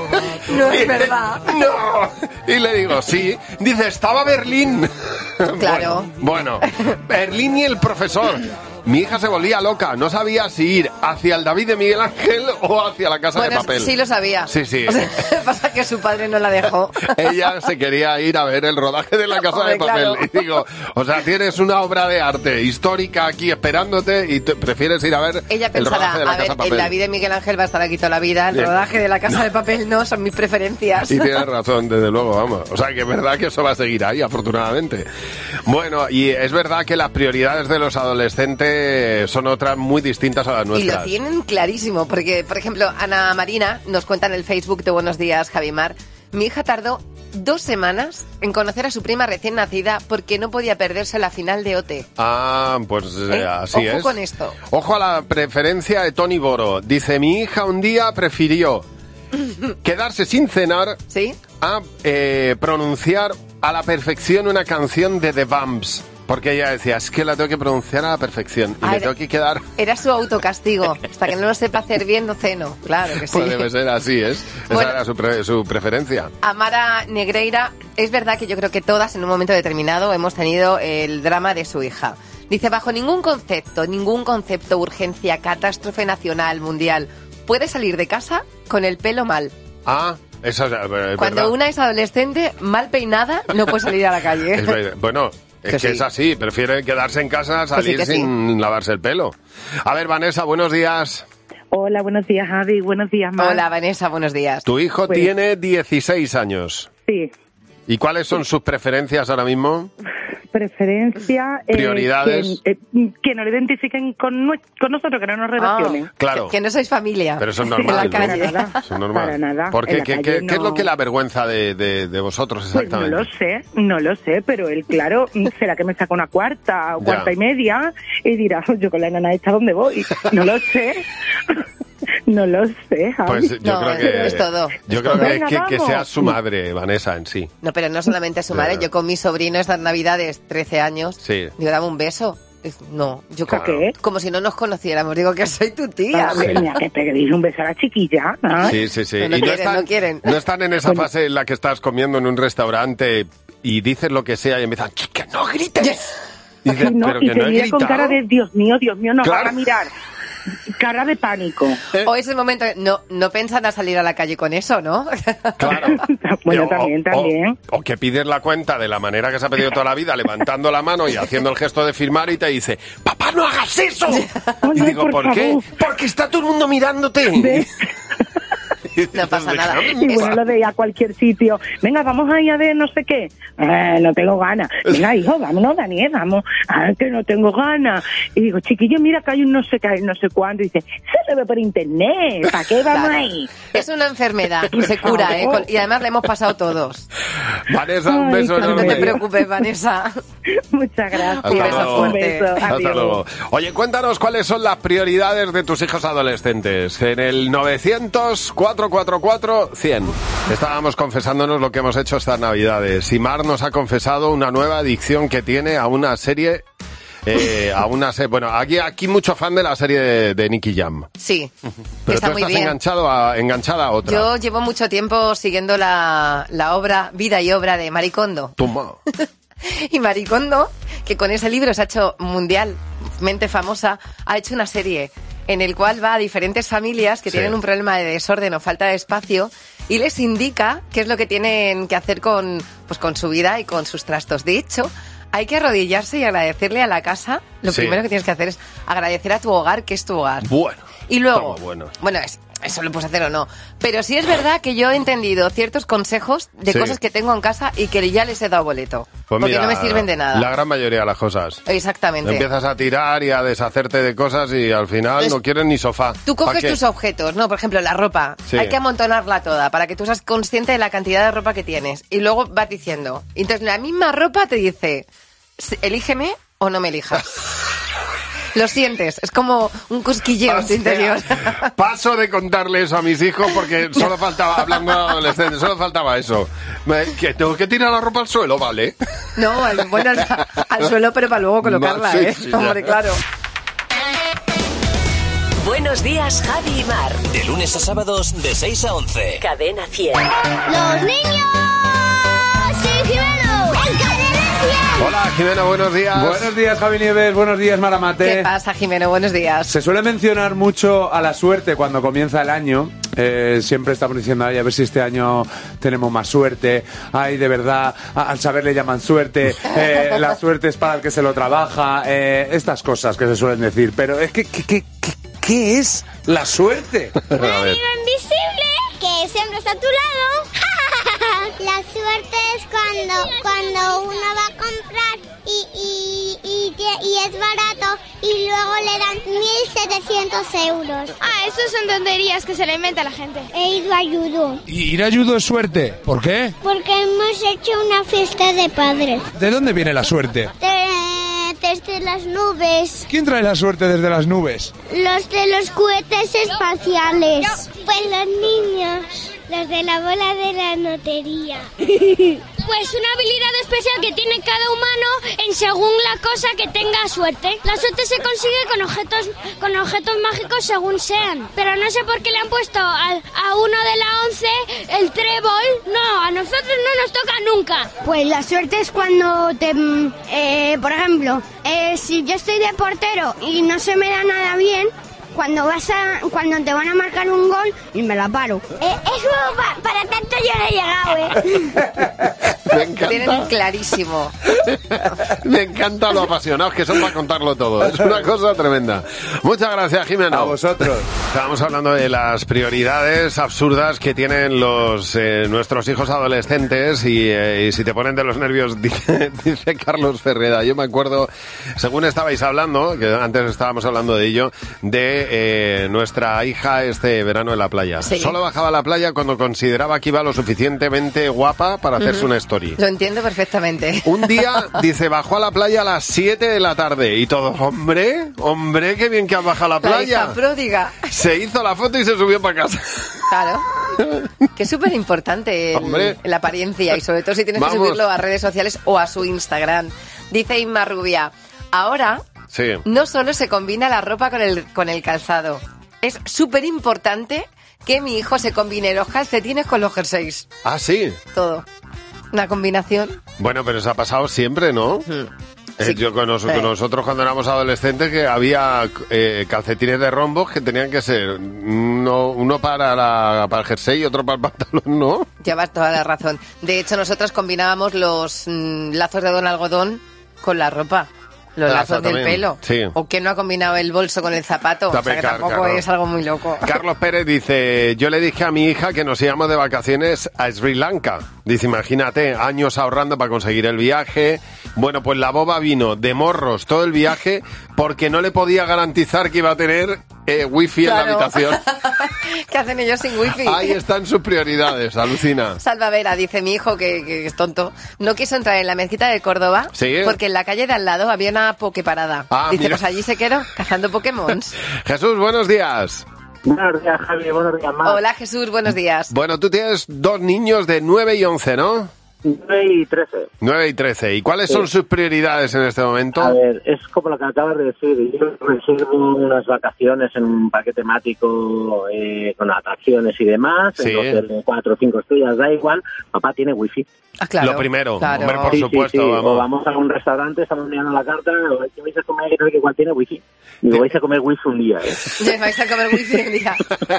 No es verdad. No. Y le digo, sí. Dice, estaba Berlín. Claro. Bueno, Berlín y el profesor. Mi hija se volvía loca, no sabía si ir hacia el David de Miguel Ángel o hacia la Casa de Papel. Sí lo sabía. Sí, sí. O sea, pasa que su padre no la dejó. Ella se quería ir a ver el rodaje de la Casa de Papel. Claro. Y digo, o sea, tienes una obra de arte histórica aquí esperándote y prefieres ir a ver ella el rodaje de la Casa de Papel. El David de Miguel Ángel va a estar aquí toda la vida, el rodaje de la Casa de Papel no, son mis preferencias. Y tienes razón, desde luego, vamos. O sea, que es verdad que eso va a seguir ahí, afortunadamente. Bueno, y es verdad que las prioridades de los adolescentes son otras muy distintas a las nuestras. Y lo tienen clarísimo, porque, por ejemplo, Ana Marina nos cuenta en el Facebook de Buenos Días, Javimar, mi hija tardó 2 semanas en conocer a su prima recién nacida porque no podía perderse la final de OT. Ah, pues así es. Ojo con esto. Ojo a la preferencia de Tony Boro. Dice, mi hija un día prefirió quedarse sin cenar a pronunciar a la perfección una canción de The Vamps. Porque ella decía, es que la tengo que pronunciar a la perfección y me tengo que quedar... Era su autocastigo. Hasta que no lo sepa hacer bien, no ceno. Claro que sí. Pues debe ser así, ¿es? Esa era su preferencia. Amara Negreira, es verdad que yo creo que todas en un momento determinado hemos tenido el drama de su hija. Dice, bajo ningún concepto, urgencia, catástrofe nacional, mundial, puede salir de casa con el pelo mal. Ah, eso es Cuando verdad. una es adolescente, mal peinada, no puede salir a la calle. Bueno... Es que es así, prefiere quedarse en casa, salir sin lavarse el pelo. A ver, Vanessa, buenos días. Hola, buenos días, Javi, buenos días, Mar. Hola, Vanessa, buenos días. Tu hijo tiene 16 años. Sí. ¿Y cuáles son sus preferencias ahora mismo? Preferencia... Prioridades. Que no lo identifiquen con nosotros, que no nos relacionen. Claro. Que no sois familia. Pero eso es normal. En la calle. ¿no? Eso es normal. Para nada. ¿Por qué? En la ¿Qué calle es lo que la avergüenza de vosotros exactamente? Pues no lo sé, pero él, claro, será que me saca una cuarta o cuarta y media y dirá, yo con la enana esta, ¿dónde voy? No lo sé. No lo sé, Javi. Pues yo creo que es todo. Yo creo que sea su madre, Vanessa, en sí. No, pero no solamente su madre. Yo con mi sobrino estas navidades, 13 años, digo, dame un beso. No, yo creo que como si no nos conociéramos. Digo que soy tu tía. Mira, que te queréis un beso a la chiquilla. Sí. No, no quieren. No están en esa fase en la que estás comiendo en un restaurante y dices lo que sea y empiezan, ¡que no grites! Dices, pero que no he gritado. Con cara de, Dios mío, nos van a mirar. Cara de pánico. O ese momento, no pensan a salir a la calle con eso, ¿no? Claro. Bueno, también. O que pides la cuenta de la manera que se ha pedido toda la vida, levantando la mano y haciendo el gesto de firmar y te dice, ¡papá, no hagas eso! Y digo, ¿por qué? Porque está todo el mundo mirándote. No pasa nada. Y bueno, lo de ir a cualquier sitio. Venga, vamos a ir a ver no sé qué. No tengo ganas. Venga, hijo, vámonos, Daniel, vamos. Que no tengo ganas. Y digo, chiquillo, mira que hay un no sé qué, no sé cuánto. Y dice, se lo ve por internet. ¿Para qué vamos ahí? Es una enfermedad y se cura, ¿eh? Y además la hemos pasado todos. Vanessa, un beso enorme. No te preocupes, Vanessa. Muchas gracias. Un beso. Hasta luego. Oye, cuéntanos cuáles son las prioridades de tus hijos adolescentes. En el 900-444-100. Estábamos confesándonos lo que hemos hecho estas Navidades. Y Mar nos ha confesado una nueva adicción que tiene a una serie... bueno, aquí mucho fan de la serie de Nicky Jam. Sí, pero está tú muy estás bien. enganchada a otra. Yo llevo mucho tiempo siguiendo la vida y obra de Marie Kondo. Toma. Y Marie Kondo, que con ese libro se ha hecho mundialmente famosa, ha hecho una serie en el cual va a diferentes familias que tienen un problema de desorden o falta de espacio y les indica qué es lo que tienen que hacer con su vida y con sus trastos. De hecho, hay que arrodillarse y agradecerle a la casa. Lo primero que tienes que hacer es agradecer a tu hogar, que es tu hogar. Bueno. Y luego, eso lo puedes hacer o no. Pero sí es verdad que yo he entendido ciertos consejos de cosas que tengo en casa y que ya les he dado boleto. Pues porque mira, no me sirven de nada. La gran mayoría de las cosas. Exactamente. Empiezas a tirar y a deshacerte de cosas y al final Entonces, no quieres ni sofá. Tú coges tus objetos, ¿no? Por ejemplo, la ropa. Sí. Hay que amontonarla toda para que tú seas consciente de la cantidad de ropa que tienes. Y luego vas diciendo. Entonces, la misma ropa te dice, elígeme o no me elijas. Lo sientes, es como un cosquilleo en tu interior. Paso de contarle eso a mis hijos porque solo faltaba, hablando de adolescentes, solo faltaba eso. Que tengo que tirar la ropa al suelo, ¿vale? No, bueno, al suelo, pero para luego colocarla, Sí, Hombre, claro. Buenos Buenos días, Javi y Mar. De lunes a sábados de 6 a 11. Cadena 100. ¡Los niños! ¡Sí, Jimeno! ¡En Cadena 100! Hola, Jimeno, buenos días. Buenos días, Javi Nieves. Buenos días, Maramate. ¿Qué pasa, Jimeno? Buenos días. Se suele mencionar mucho a la suerte cuando comienza el año. Siempre estamos diciendo, ay, a ver si este año tenemos más suerte. Ay, de verdad, al saber le llaman suerte. La suerte es para el que se lo trabaja. Estas cosas que se suelen decir. Pero es que, ¿qué es la suerte? Un amigo invisible que siempre está a tu lado. La suerte es cuando uno va a comprar y es barato y luego le dan 1.700 euros. Ah, eso son tonterías que se le inventa a la gente. He ido a judo. ¿Y ir a judo es suerte? ¿Por qué? Porque hemos hecho una fiesta de padres. ¿De dónde viene la suerte? Desde las nubes. ¿Quién trae la suerte desde las nubes? Los de los cohetes espaciales. Pues los niños. Los de la bola de la lotería. Pues una habilidad especial que tiene cada humano en según la cosa que tenga suerte. La suerte se consigue con objetos mágicos según sean. Pero no sé por qué le han puesto a uno de la 11 el trébol. No, a nosotros no nos toca nunca. Pues la suerte es cuando por ejemplo, si yo estoy de portero y no se me da nada bien, cuando te van a marcar un gol y me la paro. Eso para tanto yo no he llegado, Me encanta. Tienen clarísimo. Me encanta lo apasionados que son para contarlo todo. Es una cosa tremenda. Muchas gracias, Jimeno. A vosotros. Estábamos hablando de las prioridades absurdas que tienen nuestros hijos adolescentes y si te ponen de los nervios, dice Carlos Ferreda. Yo me acuerdo, según estabais hablando, que antes estábamos hablando de ello, de nuestra hija este verano en la playa. Sí. Solo bajaba a la playa cuando consideraba que iba lo suficientemente guapa para hacerse una story. Lo entiendo perfectamente. Un día, dice, bajó a la playa a las 7 de la tarde y todo, hombre, qué bien que has bajado a la playa. La hija pródiga. Se hizo la foto y se subió para casa. Claro. Que es súper importante la apariencia y sobre todo si tienes que subirlo a redes sociales o a su Instagram. Dice Inma Rubia, ahora no solo se combina la ropa con el calzado, es súper importante que mi hijo se combine los calcetines con los jerseys. Ah, sí. Todo. Una combinación. Bueno, pero eso ha pasado siempre, ¿no? Sí. Yo con nosotros cuando éramos adolescentes que había calcetines de rombos que tenían que ser uno para el jersey y otro para el pantalón, ¿no? Llevas toda la razón. De hecho, nosotros combinábamos los lazos de don algodón con la ropa. Los lazos del pelo. Sí. ¿O quién no ha combinado el bolso con el zapato? O sea que tampoco es algo muy loco. Carlos Pérez dice, yo le dije a mi hija que nos íbamos de vacaciones a Sri Lanka. Dice, imagínate, años ahorrando para conseguir el viaje. Bueno, pues la boba vino de morros todo el viaje porque no le podía garantizar que iba a tener wifi en la habitación. ¿Qué hacen ellos sin wifi? Ahí están sus prioridades, alucina. Salvavera, dice mi hijo, que es tonto, no quiso entrar en la mezquita de Córdoba porque en la calle de al lado había una pokeparada. Dice, mira. Pues allí se quedó cazando Pokémons. Jesús, buenos días. Buenos días, Javi, buenos días, Mar. Hola, Jesús, buenos días. Bueno, tú tienes 2 niños de 9 y 11, ¿no? 9 y 13. 9 y 13. ¿Y cuáles son sus prioridades en este momento? A ver, es como lo que acabas de decir. Yo reservo unas vacaciones en un parque temático con atracciones y demás, en hotel de 4 o 5 estrellas, da igual. Papá tiene wifi. Ah, claro. Lo primero, claro. Hombre, por supuesto. Sí. Vamos. O vamos a un restaurante, estamos mirando la carta, ¿qué vais a comer? No sé qué, cuál tiene wifi. Digo, vais a comer wifi un día, Vais a comer wifi un día.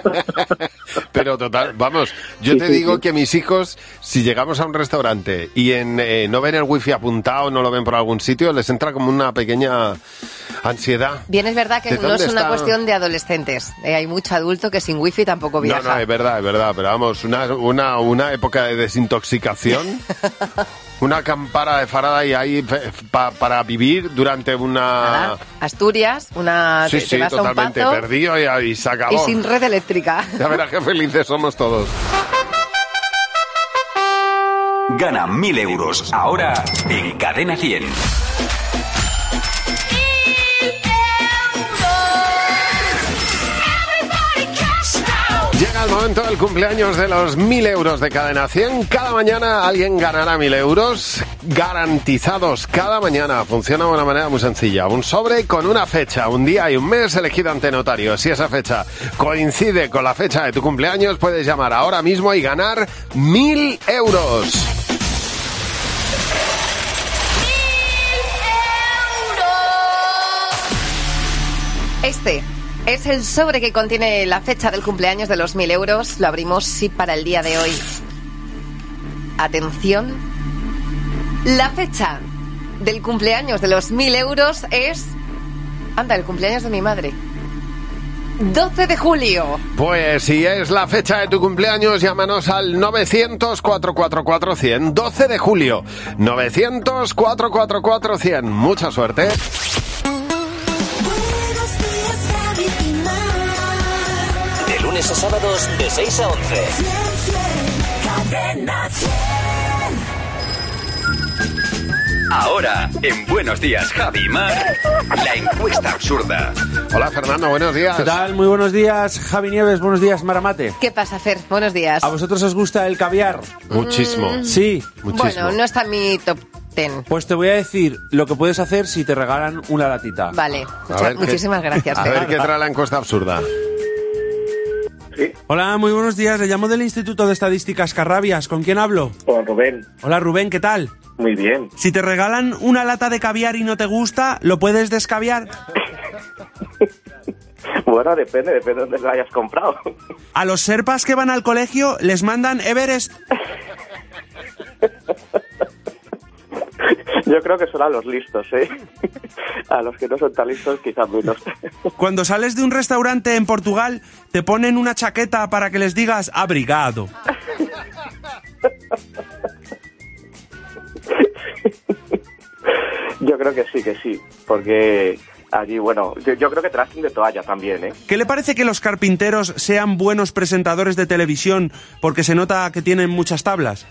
Pero total, vamos, yo te digo que mis hijos, si llegamos a un restaurante y no ven el wifi apuntado, no lo ven por algún sitio, les entra como una pequeña ansiedad. Bien, es verdad que no es una cuestión de adolescentes. Hay mucho adulto que sin wifi tampoco viaja. No, es verdad, pero vamos, una época de desintoxicación, una campana de Faraday ahí para vivir durante una... Asturias, te vas totalmente a un pazo perdido y se acabó. Y sin red eléctrica. Ya verás qué felices somos todos. Gana 1.000 euros ahora en Cadena 100. Llega el momento del cumpleaños de los 1.000 euros de Cadena 100. Cada mañana alguien ganará 1.000 euros. garantizados cada mañana. Funciona de una manera muy sencilla. Un sobre con una fecha, un día y un mes elegido ante notario. Si esa fecha coincide con la fecha de tu cumpleaños, puedes llamar ahora mismo y ganar 1.000 euros. Este es el sobre que contiene la fecha del cumpleaños de los 1.000 euros. Lo abrimos, sí, para el día de hoy. Atención. La fecha del cumpleaños de los 1.000 euros es... Anda, el cumpleaños de mi madre. 12 de julio. Pues si es la fecha de tu cumpleaños, llámanos al 900-444-100. 12 de julio. 900-444-100. Mucha suerte. De lunes a sábados, de 6 a 11. Ahora, en Buenos Días, Javi y Mar, la encuesta absurda. Hola, Fernando, buenos días. ¿Qué tal? Muy buenos días, Javi Nieves. Buenos días, Maramate. ¿Qué pasa, Fer? Buenos días. ¿A vosotros os gusta el caviar? Muchísimo. Sí. Muchísimo. Bueno, no está en mi top 10. Pues te voy a decir lo que puedes hacer si te regalan una latita. Vale. ver, Muchísimas gracias, A Fer. ver qué trae la encuesta absurda. Hola, muy buenos días. Le llamo del Instituto de Estadísticas Carrabias. ¿Con quién hablo? Con Rubén. Hola, Rubén, ¿qué tal? Muy bien. Si te regalan una lata de caviar y no te gusta, ¿lo puedes descaviar? Bueno, depende de dónde lo hayas comprado. A los serpas que van al colegio les mandan Everest. Yo creo que son a los listos, ¿eh? A los que no son tan listos, quizás menos. Cuando sales de un restaurante en Portugal, te ponen una chaqueta para que les digas abrigado. Yo creo que sí, porque allí, bueno, yo creo que traen de toalla también, ¿eh? ¿Qué le parece que los carpinteros sean buenos presentadores de televisión porque se nota que tienen muchas tablas?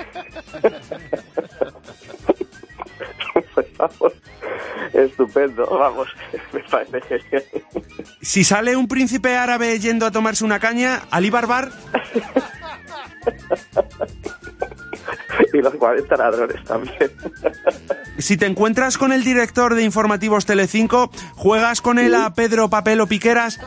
Pues vamos, estupendo, vamos, me parece genial. Si sale un príncipe árabe yendo a tomarse una caña, Ali Barbar... Y los 40 ladrones también. Si te encuentras con el director de Informativos Telecinco, ¿juegas con él a Pedro, Papel o Piqueras?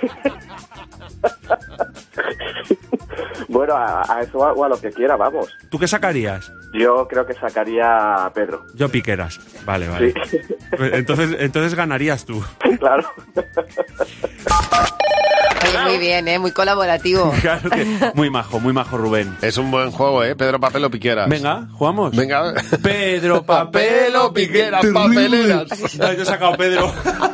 Bueno, a eso o a lo que quiera, vamos. ¿Tú qué sacarías? Yo creo que sacaría a Pedro. Yo Piqueras. Vale. Sí. Pues entonces ganarías tú. Claro. Oye, muy bien, muy colaborativo. Claro que muy majo Rubén. Es un buen juego, Pedro, papel o piqueras. Venga, jugamos. Venga. Pedro, papel o piqueras, papeleras. Yo he sacado Pedro.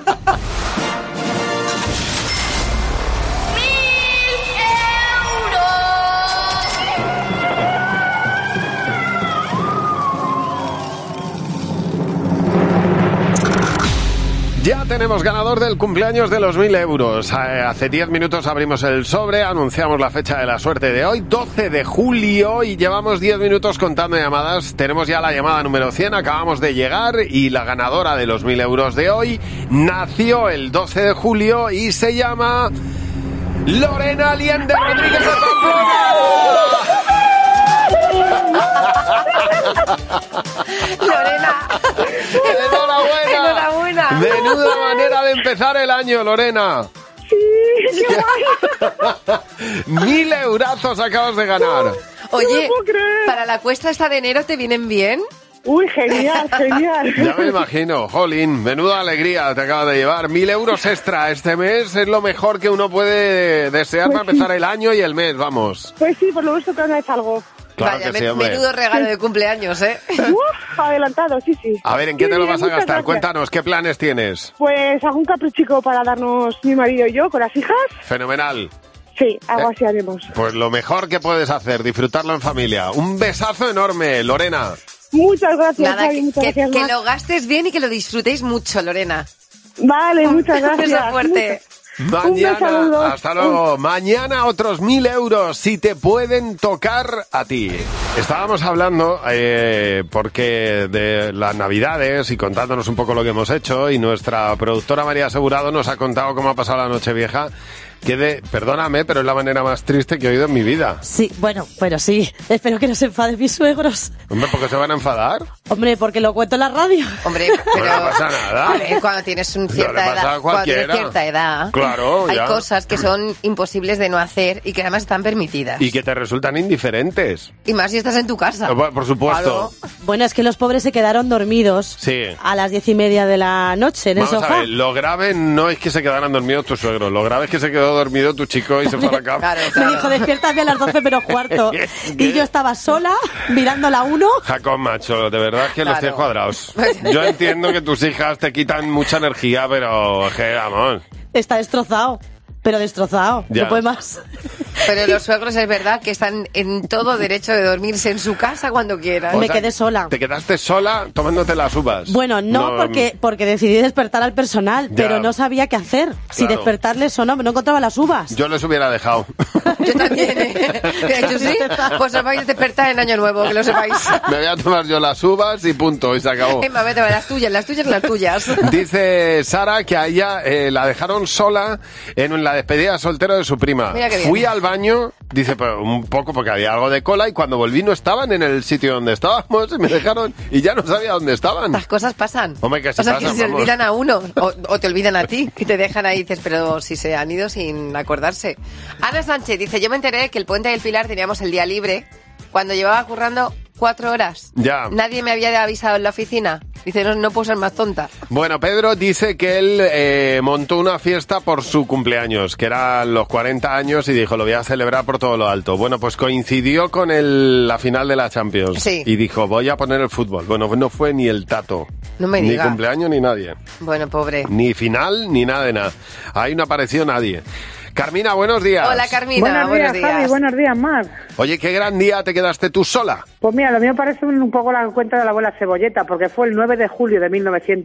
Ya tenemos ganador del cumpleaños de los 1.000 euros. Hace 10 minutos abrimos el sobre, anunciamos la fecha de la suerte de hoy, 12 de julio, y llevamos 10 minutos contando llamadas. Tenemos ya la llamada número 100, acabamos de llegar, y la ganadora de los 1.000 euros de hoy nació el 12 de julio y se llama Lorena Aliende Rodríguez de Pamplona. Lorena, enhorabuena. Menuda manera de empezar el año, Lorena. Sí, qué guay. 1.000 eurazos acabas de ganar. Oye, ¿para la cuesta esta de enero te vienen bien? Uy, genial. Ya me imagino, jolín, menuda alegría te acabas de llevar. 1.000 euros extra este mes es lo mejor que uno puede desear para empezar el año y el mes, vamos. Pues sí, por lo menos que es algo. Claro. Vaya, que sí, hombre. Menudo regalo de cumpleaños, Adelantado, sí. A ver, ¿en qué te lo vas a gastar? Gracias. Cuéntanos, ¿qué planes tienes? Pues hago un caprichico para darnos mi marido y yo con las hijas. Fenomenal. Sí, algo así haremos. Pues lo mejor que puedes hacer, disfrutarlo en familia. Un besazo enorme, Lorena. Muchas gracias, Nada, Javi, muchas gracias. que lo gastes bien y que lo disfrutéis mucho, Lorena. Vale, muchas gracias. Un beso fuerte. Mañana, hasta luego. Mañana otros 1.000 euros si te pueden tocar a ti. Estábamos hablando porque de las Navidades y contándonos un poco lo que hemos hecho, y nuestra productora María Asegurado nos ha contado cómo ha pasado la Nochevieja Perdóname, pero es la manera más triste que he oído en mi vida. Sí, bueno, pero sí. Espero que no se enfaden mis suegros. Hombre, ¿por qué se van a enfadar? Hombre, porque lo cuento en la radio. Hombre, pero no pasa nada. A ver, cuando tienes cierta edad, claro, hay ya. cosas que son imposibles de no hacer y que además están permitidas. Y que te resultan indiferentes. Y más si estás en tu casa. Por supuesto. Claro. Bueno, es que los pobres se quedaron dormidos a las 10:30 de la noche en el sofá. Vamos a ver, lo grave no es que se quedaran dormidos tus suegros, lo grave es que se quedó dormido tu chico y se fue a la cama. Claro. Me dijo, despiértate a las 12:15. Y yo estaba sola, mirando la 1. Jacob, macho, de verdad que los tienes cuadrados. Yo entiendo que tus hijas te quitan mucha energía, pero vamos. Está destrozado. Pero destrozado, ya. No puede más. Pero los suegros es verdad que están en todo derecho de dormirse en su casa cuando quieran. Me quedé sola. ¿Te quedaste sola tomándote las uvas? Bueno, no. porque decidí despertar al personal, pero no sabía qué hacer. Si despertarles o no encontraba las uvas. Yo les hubiera dejado. Yo también, De hecho, sí. Pues os vais a despertar en Año Nuevo, que lo sepáis. Me voy a tomar yo las uvas y punto, y se acabó. Emma, vete, las tuyas. Dice Sara que a ella la dejaron sola en la despedida de soltero de su prima. Mira qué bien. Fui al baño, dice, pues un poco porque había algo de cola, y cuando volví no estaban en el sitio donde estábamos, y me dejaron y ya no sabía dónde estaban. Las cosas pasan. Hombre, que que se olvidan a uno, o te olvidan a ti, y te dejan ahí y dices, pero si se han ido sin acordarse. Ana Sánchez dice, yo me enteré que el Puente del Pilar teníamos el día libre cuando llevaba currando 4 horas. Ya. Nadie me había avisado en la oficina. Dice, no puedo ser más tonta. Bueno, Pedro dice que él montó una fiesta por su cumpleaños, que eran los 40 años, y dijo, lo voy a celebrar por todo lo alto. Bueno, pues coincidió con la final de la Champions. Sí. Y dijo, voy a poner el fútbol. Bueno, no fue ni el tato. No me diga. Ni cumpleaños ni nadie. Bueno, pobre. Ni final ni nada de nada. Ahí no apareció nadie. Carmina, buenos días. Hola, Carmina, buenos días. Javi, buenos días, Mar. Oye, qué gran día te quedaste tú sola. Pues mira, lo mío parece un poco la cuenta de la abuela Cebolleta, porque fue el 9 de julio de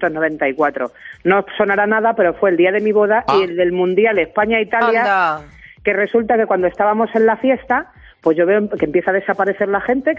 1994. No sonará nada, pero fue el día de mi boda y el del Mundial España-Italia, que resulta que cuando estábamos en la fiesta, pues yo veo que empieza a desaparecer la gente,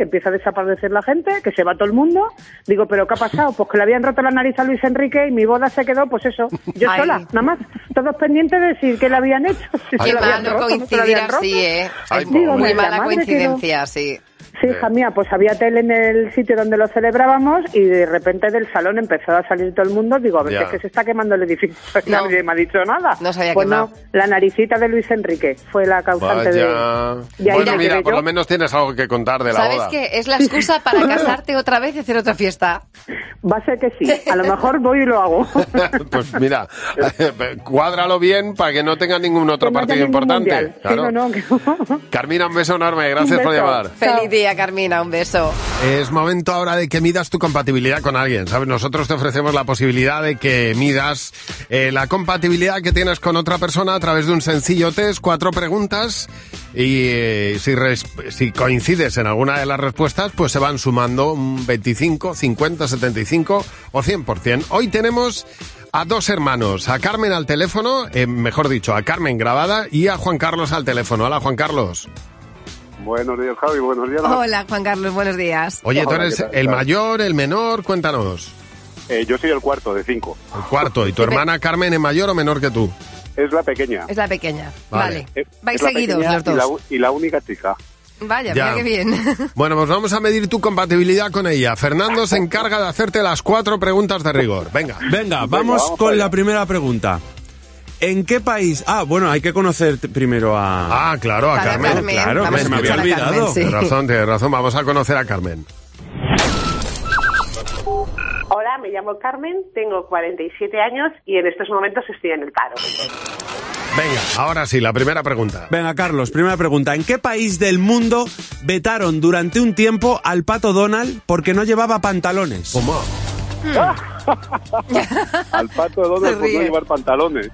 que se va todo el mundo. Digo, ¿pero qué ha pasado? Pues que le habían roto la nariz a Luis Enrique y mi boda se quedó, pues eso, yo sola, nada más. Todos pendientes de decir qué le habían hecho. Qué malo coincidir así, ¿eh? Muy mala coincidencia, sí. Sí, hija mía, pues había tele en el sitio donde lo celebrábamos y de repente del salón empezó a salir todo el mundo. Digo, a ver, es que se está quemando el edificio. Nadie me ha dicho nada. No se había pues quemado. No, la naricita de Luis Enrique fue la causante de Bueno, mira, por lo menos tienes algo que contar de la boda. ¿Sabes qué? Es la excusa para casarte otra vez y hacer otra fiesta. Va a ser que sí. A lo mejor voy y lo hago. Pues mira, cuádralo bien para que no tenga ningún otro partido importante. Claro. Sí, no. Carmina, un beso enorme. Gracias por llamar. Feliz día, Carmina. Un beso. Es momento ahora de que midas tu compatibilidad con alguien, ¿sabes? Nosotros te ofrecemos la posibilidad de que midas la compatibilidad que tienes con otra persona a través de un sencillo test, 4 preguntas, y si coincides en alguna de las respuestas, pues se van sumando un 25, 50, 75 o 100%. Hoy tenemos a 2 hermanos, a Carmen al teléfono, mejor dicho, a Carmen grabada, y a Juan Carlos al teléfono. Hola, Juan Carlos. Buenos días, Javi. Buenos días. Hola, Juan Carlos. Buenos días. Oye, ¿tú eres el mayor, el menor? Cuéntanos. Yo soy el cuarto de 5. El cuarto. ¿Y tu hermana Carmen es mayor o menor que tú? Es la pequeña. Es la pequeña. Vale. Vais seguidos los dos. Y la única chica. Vaya, mira qué bien. Bueno, pues vamos a medir tu compatibilidad con ella. Fernando se encarga de hacerte las 4 preguntas de rigor. Venga, vamos con la primera pregunta. ¿En qué país? Bueno, hay que conocer primero a... claro, a Carmen. Claro, que se me había olvidado. Carmen, sí. Tienes razón. Vamos a conocer a Carmen. Hola, me llamo Carmen, tengo 47 años y en estos momentos estoy en el paro. Venga, ahora sí, la primera pregunta. Venga, Carlos, primera pregunta. ¿En qué país del mundo vetaron durante un tiempo al Pato Donald porque no llevaba pantalones? ¿Cómo? Al Pato Donald por no llevar pantalones.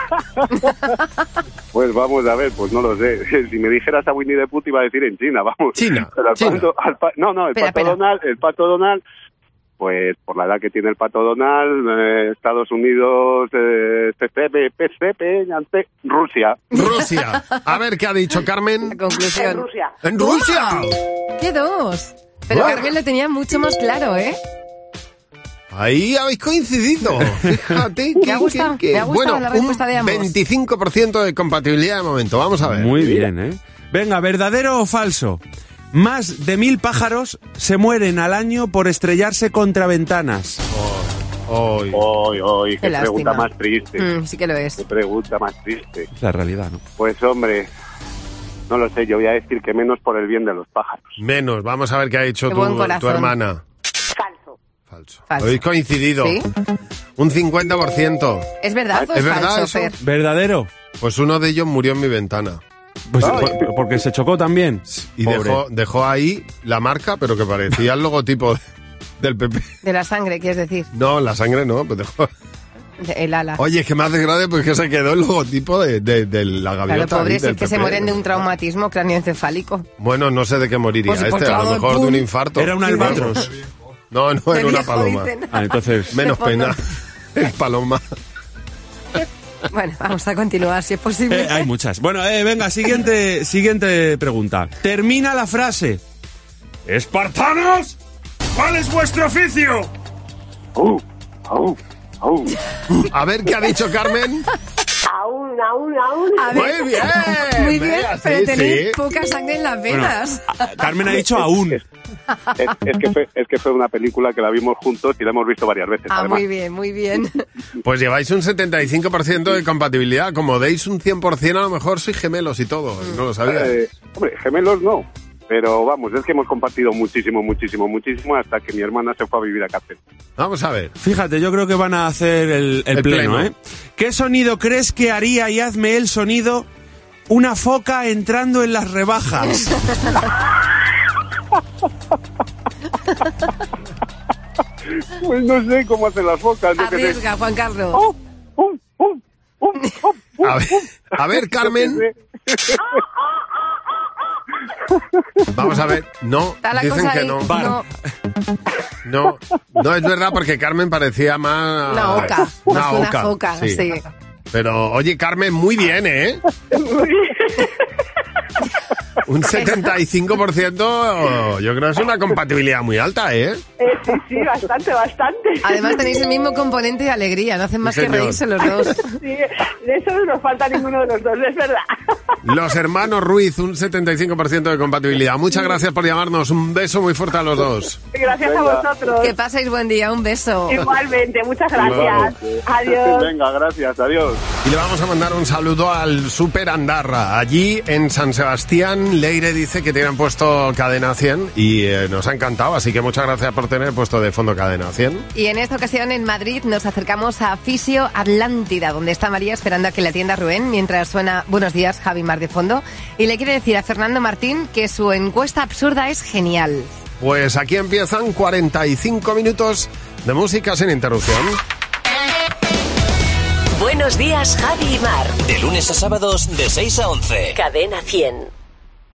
Pues vamos a ver, pues no lo sé. Si me dijeras a Winnie the Pooh iba a decir en China, vamos. China. Pero el Pato Donald, pues por la edad que tiene el Pato Donald, Estados Unidos, Rusia. Rusia. A ver qué ha dicho Carmen. La conclusión. En Rusia. ¡En Rusia! ¡Qué dos! Pero Carmen lo tenía mucho más claro, ¿eh? Ahí habéis coincidido. Fíjate Me ha gustado bueno, la respuesta de ambos. 25% de compatibilidad de momento. Vamos a ver. Muy bien, ¿eh? Venga, ¿verdadero o falso? Más de 1000 pájaros se mueren al año por estrellarse contra ventanas. Qué pregunta más triste. Sí que lo es. Qué pregunta más triste. Es la realidad, ¿no? Pues hombre, no lo sé, yo voy a decir que menos por el bien de los pájaros. Menos, vamos a ver qué ha dicho tu hermana. Falso. Habéis coincidido. ¿Sí? Un 50%. ¿Es verdad o ¿Es es verdad falso, eso? Fer? ¿Verdadero? Pues uno de ellos murió en mi ventana. Pues porque se chocó también. Y dejó ahí la marca, pero que parecía el logotipo del PP. De la sangre, ¿quieres decir? No, la sangre no, pues dejó... El ala. Oye, es que me hace gracia porque se quedó el logotipo de la gaviota. Claro, pobres, del es que se PP. mueren de un traumatismo cráneoencefálico. Bueno, no sé de qué moriría Pues por a lo todo, mejor ¡pum! de un infarto. Era un albatros. No, De era una viejo, paloma. dicen. Entonces... Menos pena. Es paloma. Bueno, vamos a continuar si es posible. Hay muchas. Bueno, venga, siguiente pregunta. Termina la frase. ¡Espartanos! ¿Cuál es vuestro oficio? A ver qué ha dicho Carmen. Aún. A ver, Muy bien. Muy bien, Vea, pero sí, tenéis sí. poca sangre en las venas. Carmen ha dicho aún. Es que fue una película que la vimos juntos y la hemos visto varias veces. Además. Muy bien, muy bien. Pues lleváis un 75% de compatibilidad. Como deis un 100%, a lo mejor sois gemelos y todo. No lo sabía. Hombre, gemelos no. Pero vamos, es que hemos compartido muchísimo hasta que mi hermana se fue a vivir a cárcel. Vamos a ver. Fíjate, yo creo que van a hacer el pleno, ¿eh? ¿Qué sonido crees que haría, y hazme el sonido, una foca entrando en las rebajas? Pues no sé cómo hacen las focas. Arriesga, Juan Carlos. A ver, Carmen. Vamos a ver. No, Está la dicen cosa que ahí. no. No es verdad porque Carmen parecía más... Una oca. Más que una foca, sí. Pero, oye, Carmen, muy bien, ¿eh? Muy bien. Un 75%, yo creo que es una compatibilidad muy alta, ¿eh? Sí, bastante. Además tenéis el mismo componente de alegría, no hacen más que reírse los dos. Sí, de eso no nos falta ninguno de los dos, es verdad. Los hermanos Ruiz, un 75% de compatibilidad. Muchas gracias por llamarnos, un beso muy fuerte a los dos. Gracias a vosotros. Que paséis buen día, un beso. Igualmente, muchas gracias. Adiós. Venga, gracias, adiós. Y le vamos a mandar un saludo al Super Andarra. Allí en San Sebastián, Leire dice que tienen puesto Cadena 100 y nos ha encantado, así que muchas gracias por tener puesto de fondo Cadena 100. Y en esta ocasión en Madrid nos acercamos a Fisio Atlántida, donde está María esperando a que la atienda Rubén, mientras suena Buenos días, Javi Mar de fondo. Y le quiere decir a Fernando Martín que su encuesta absurda es genial. Pues aquí empiezan 45 minutos de música sin interrupción. Buenos días, Javi y Mar. De lunes a sábados de 6 a 11. Cadena 100.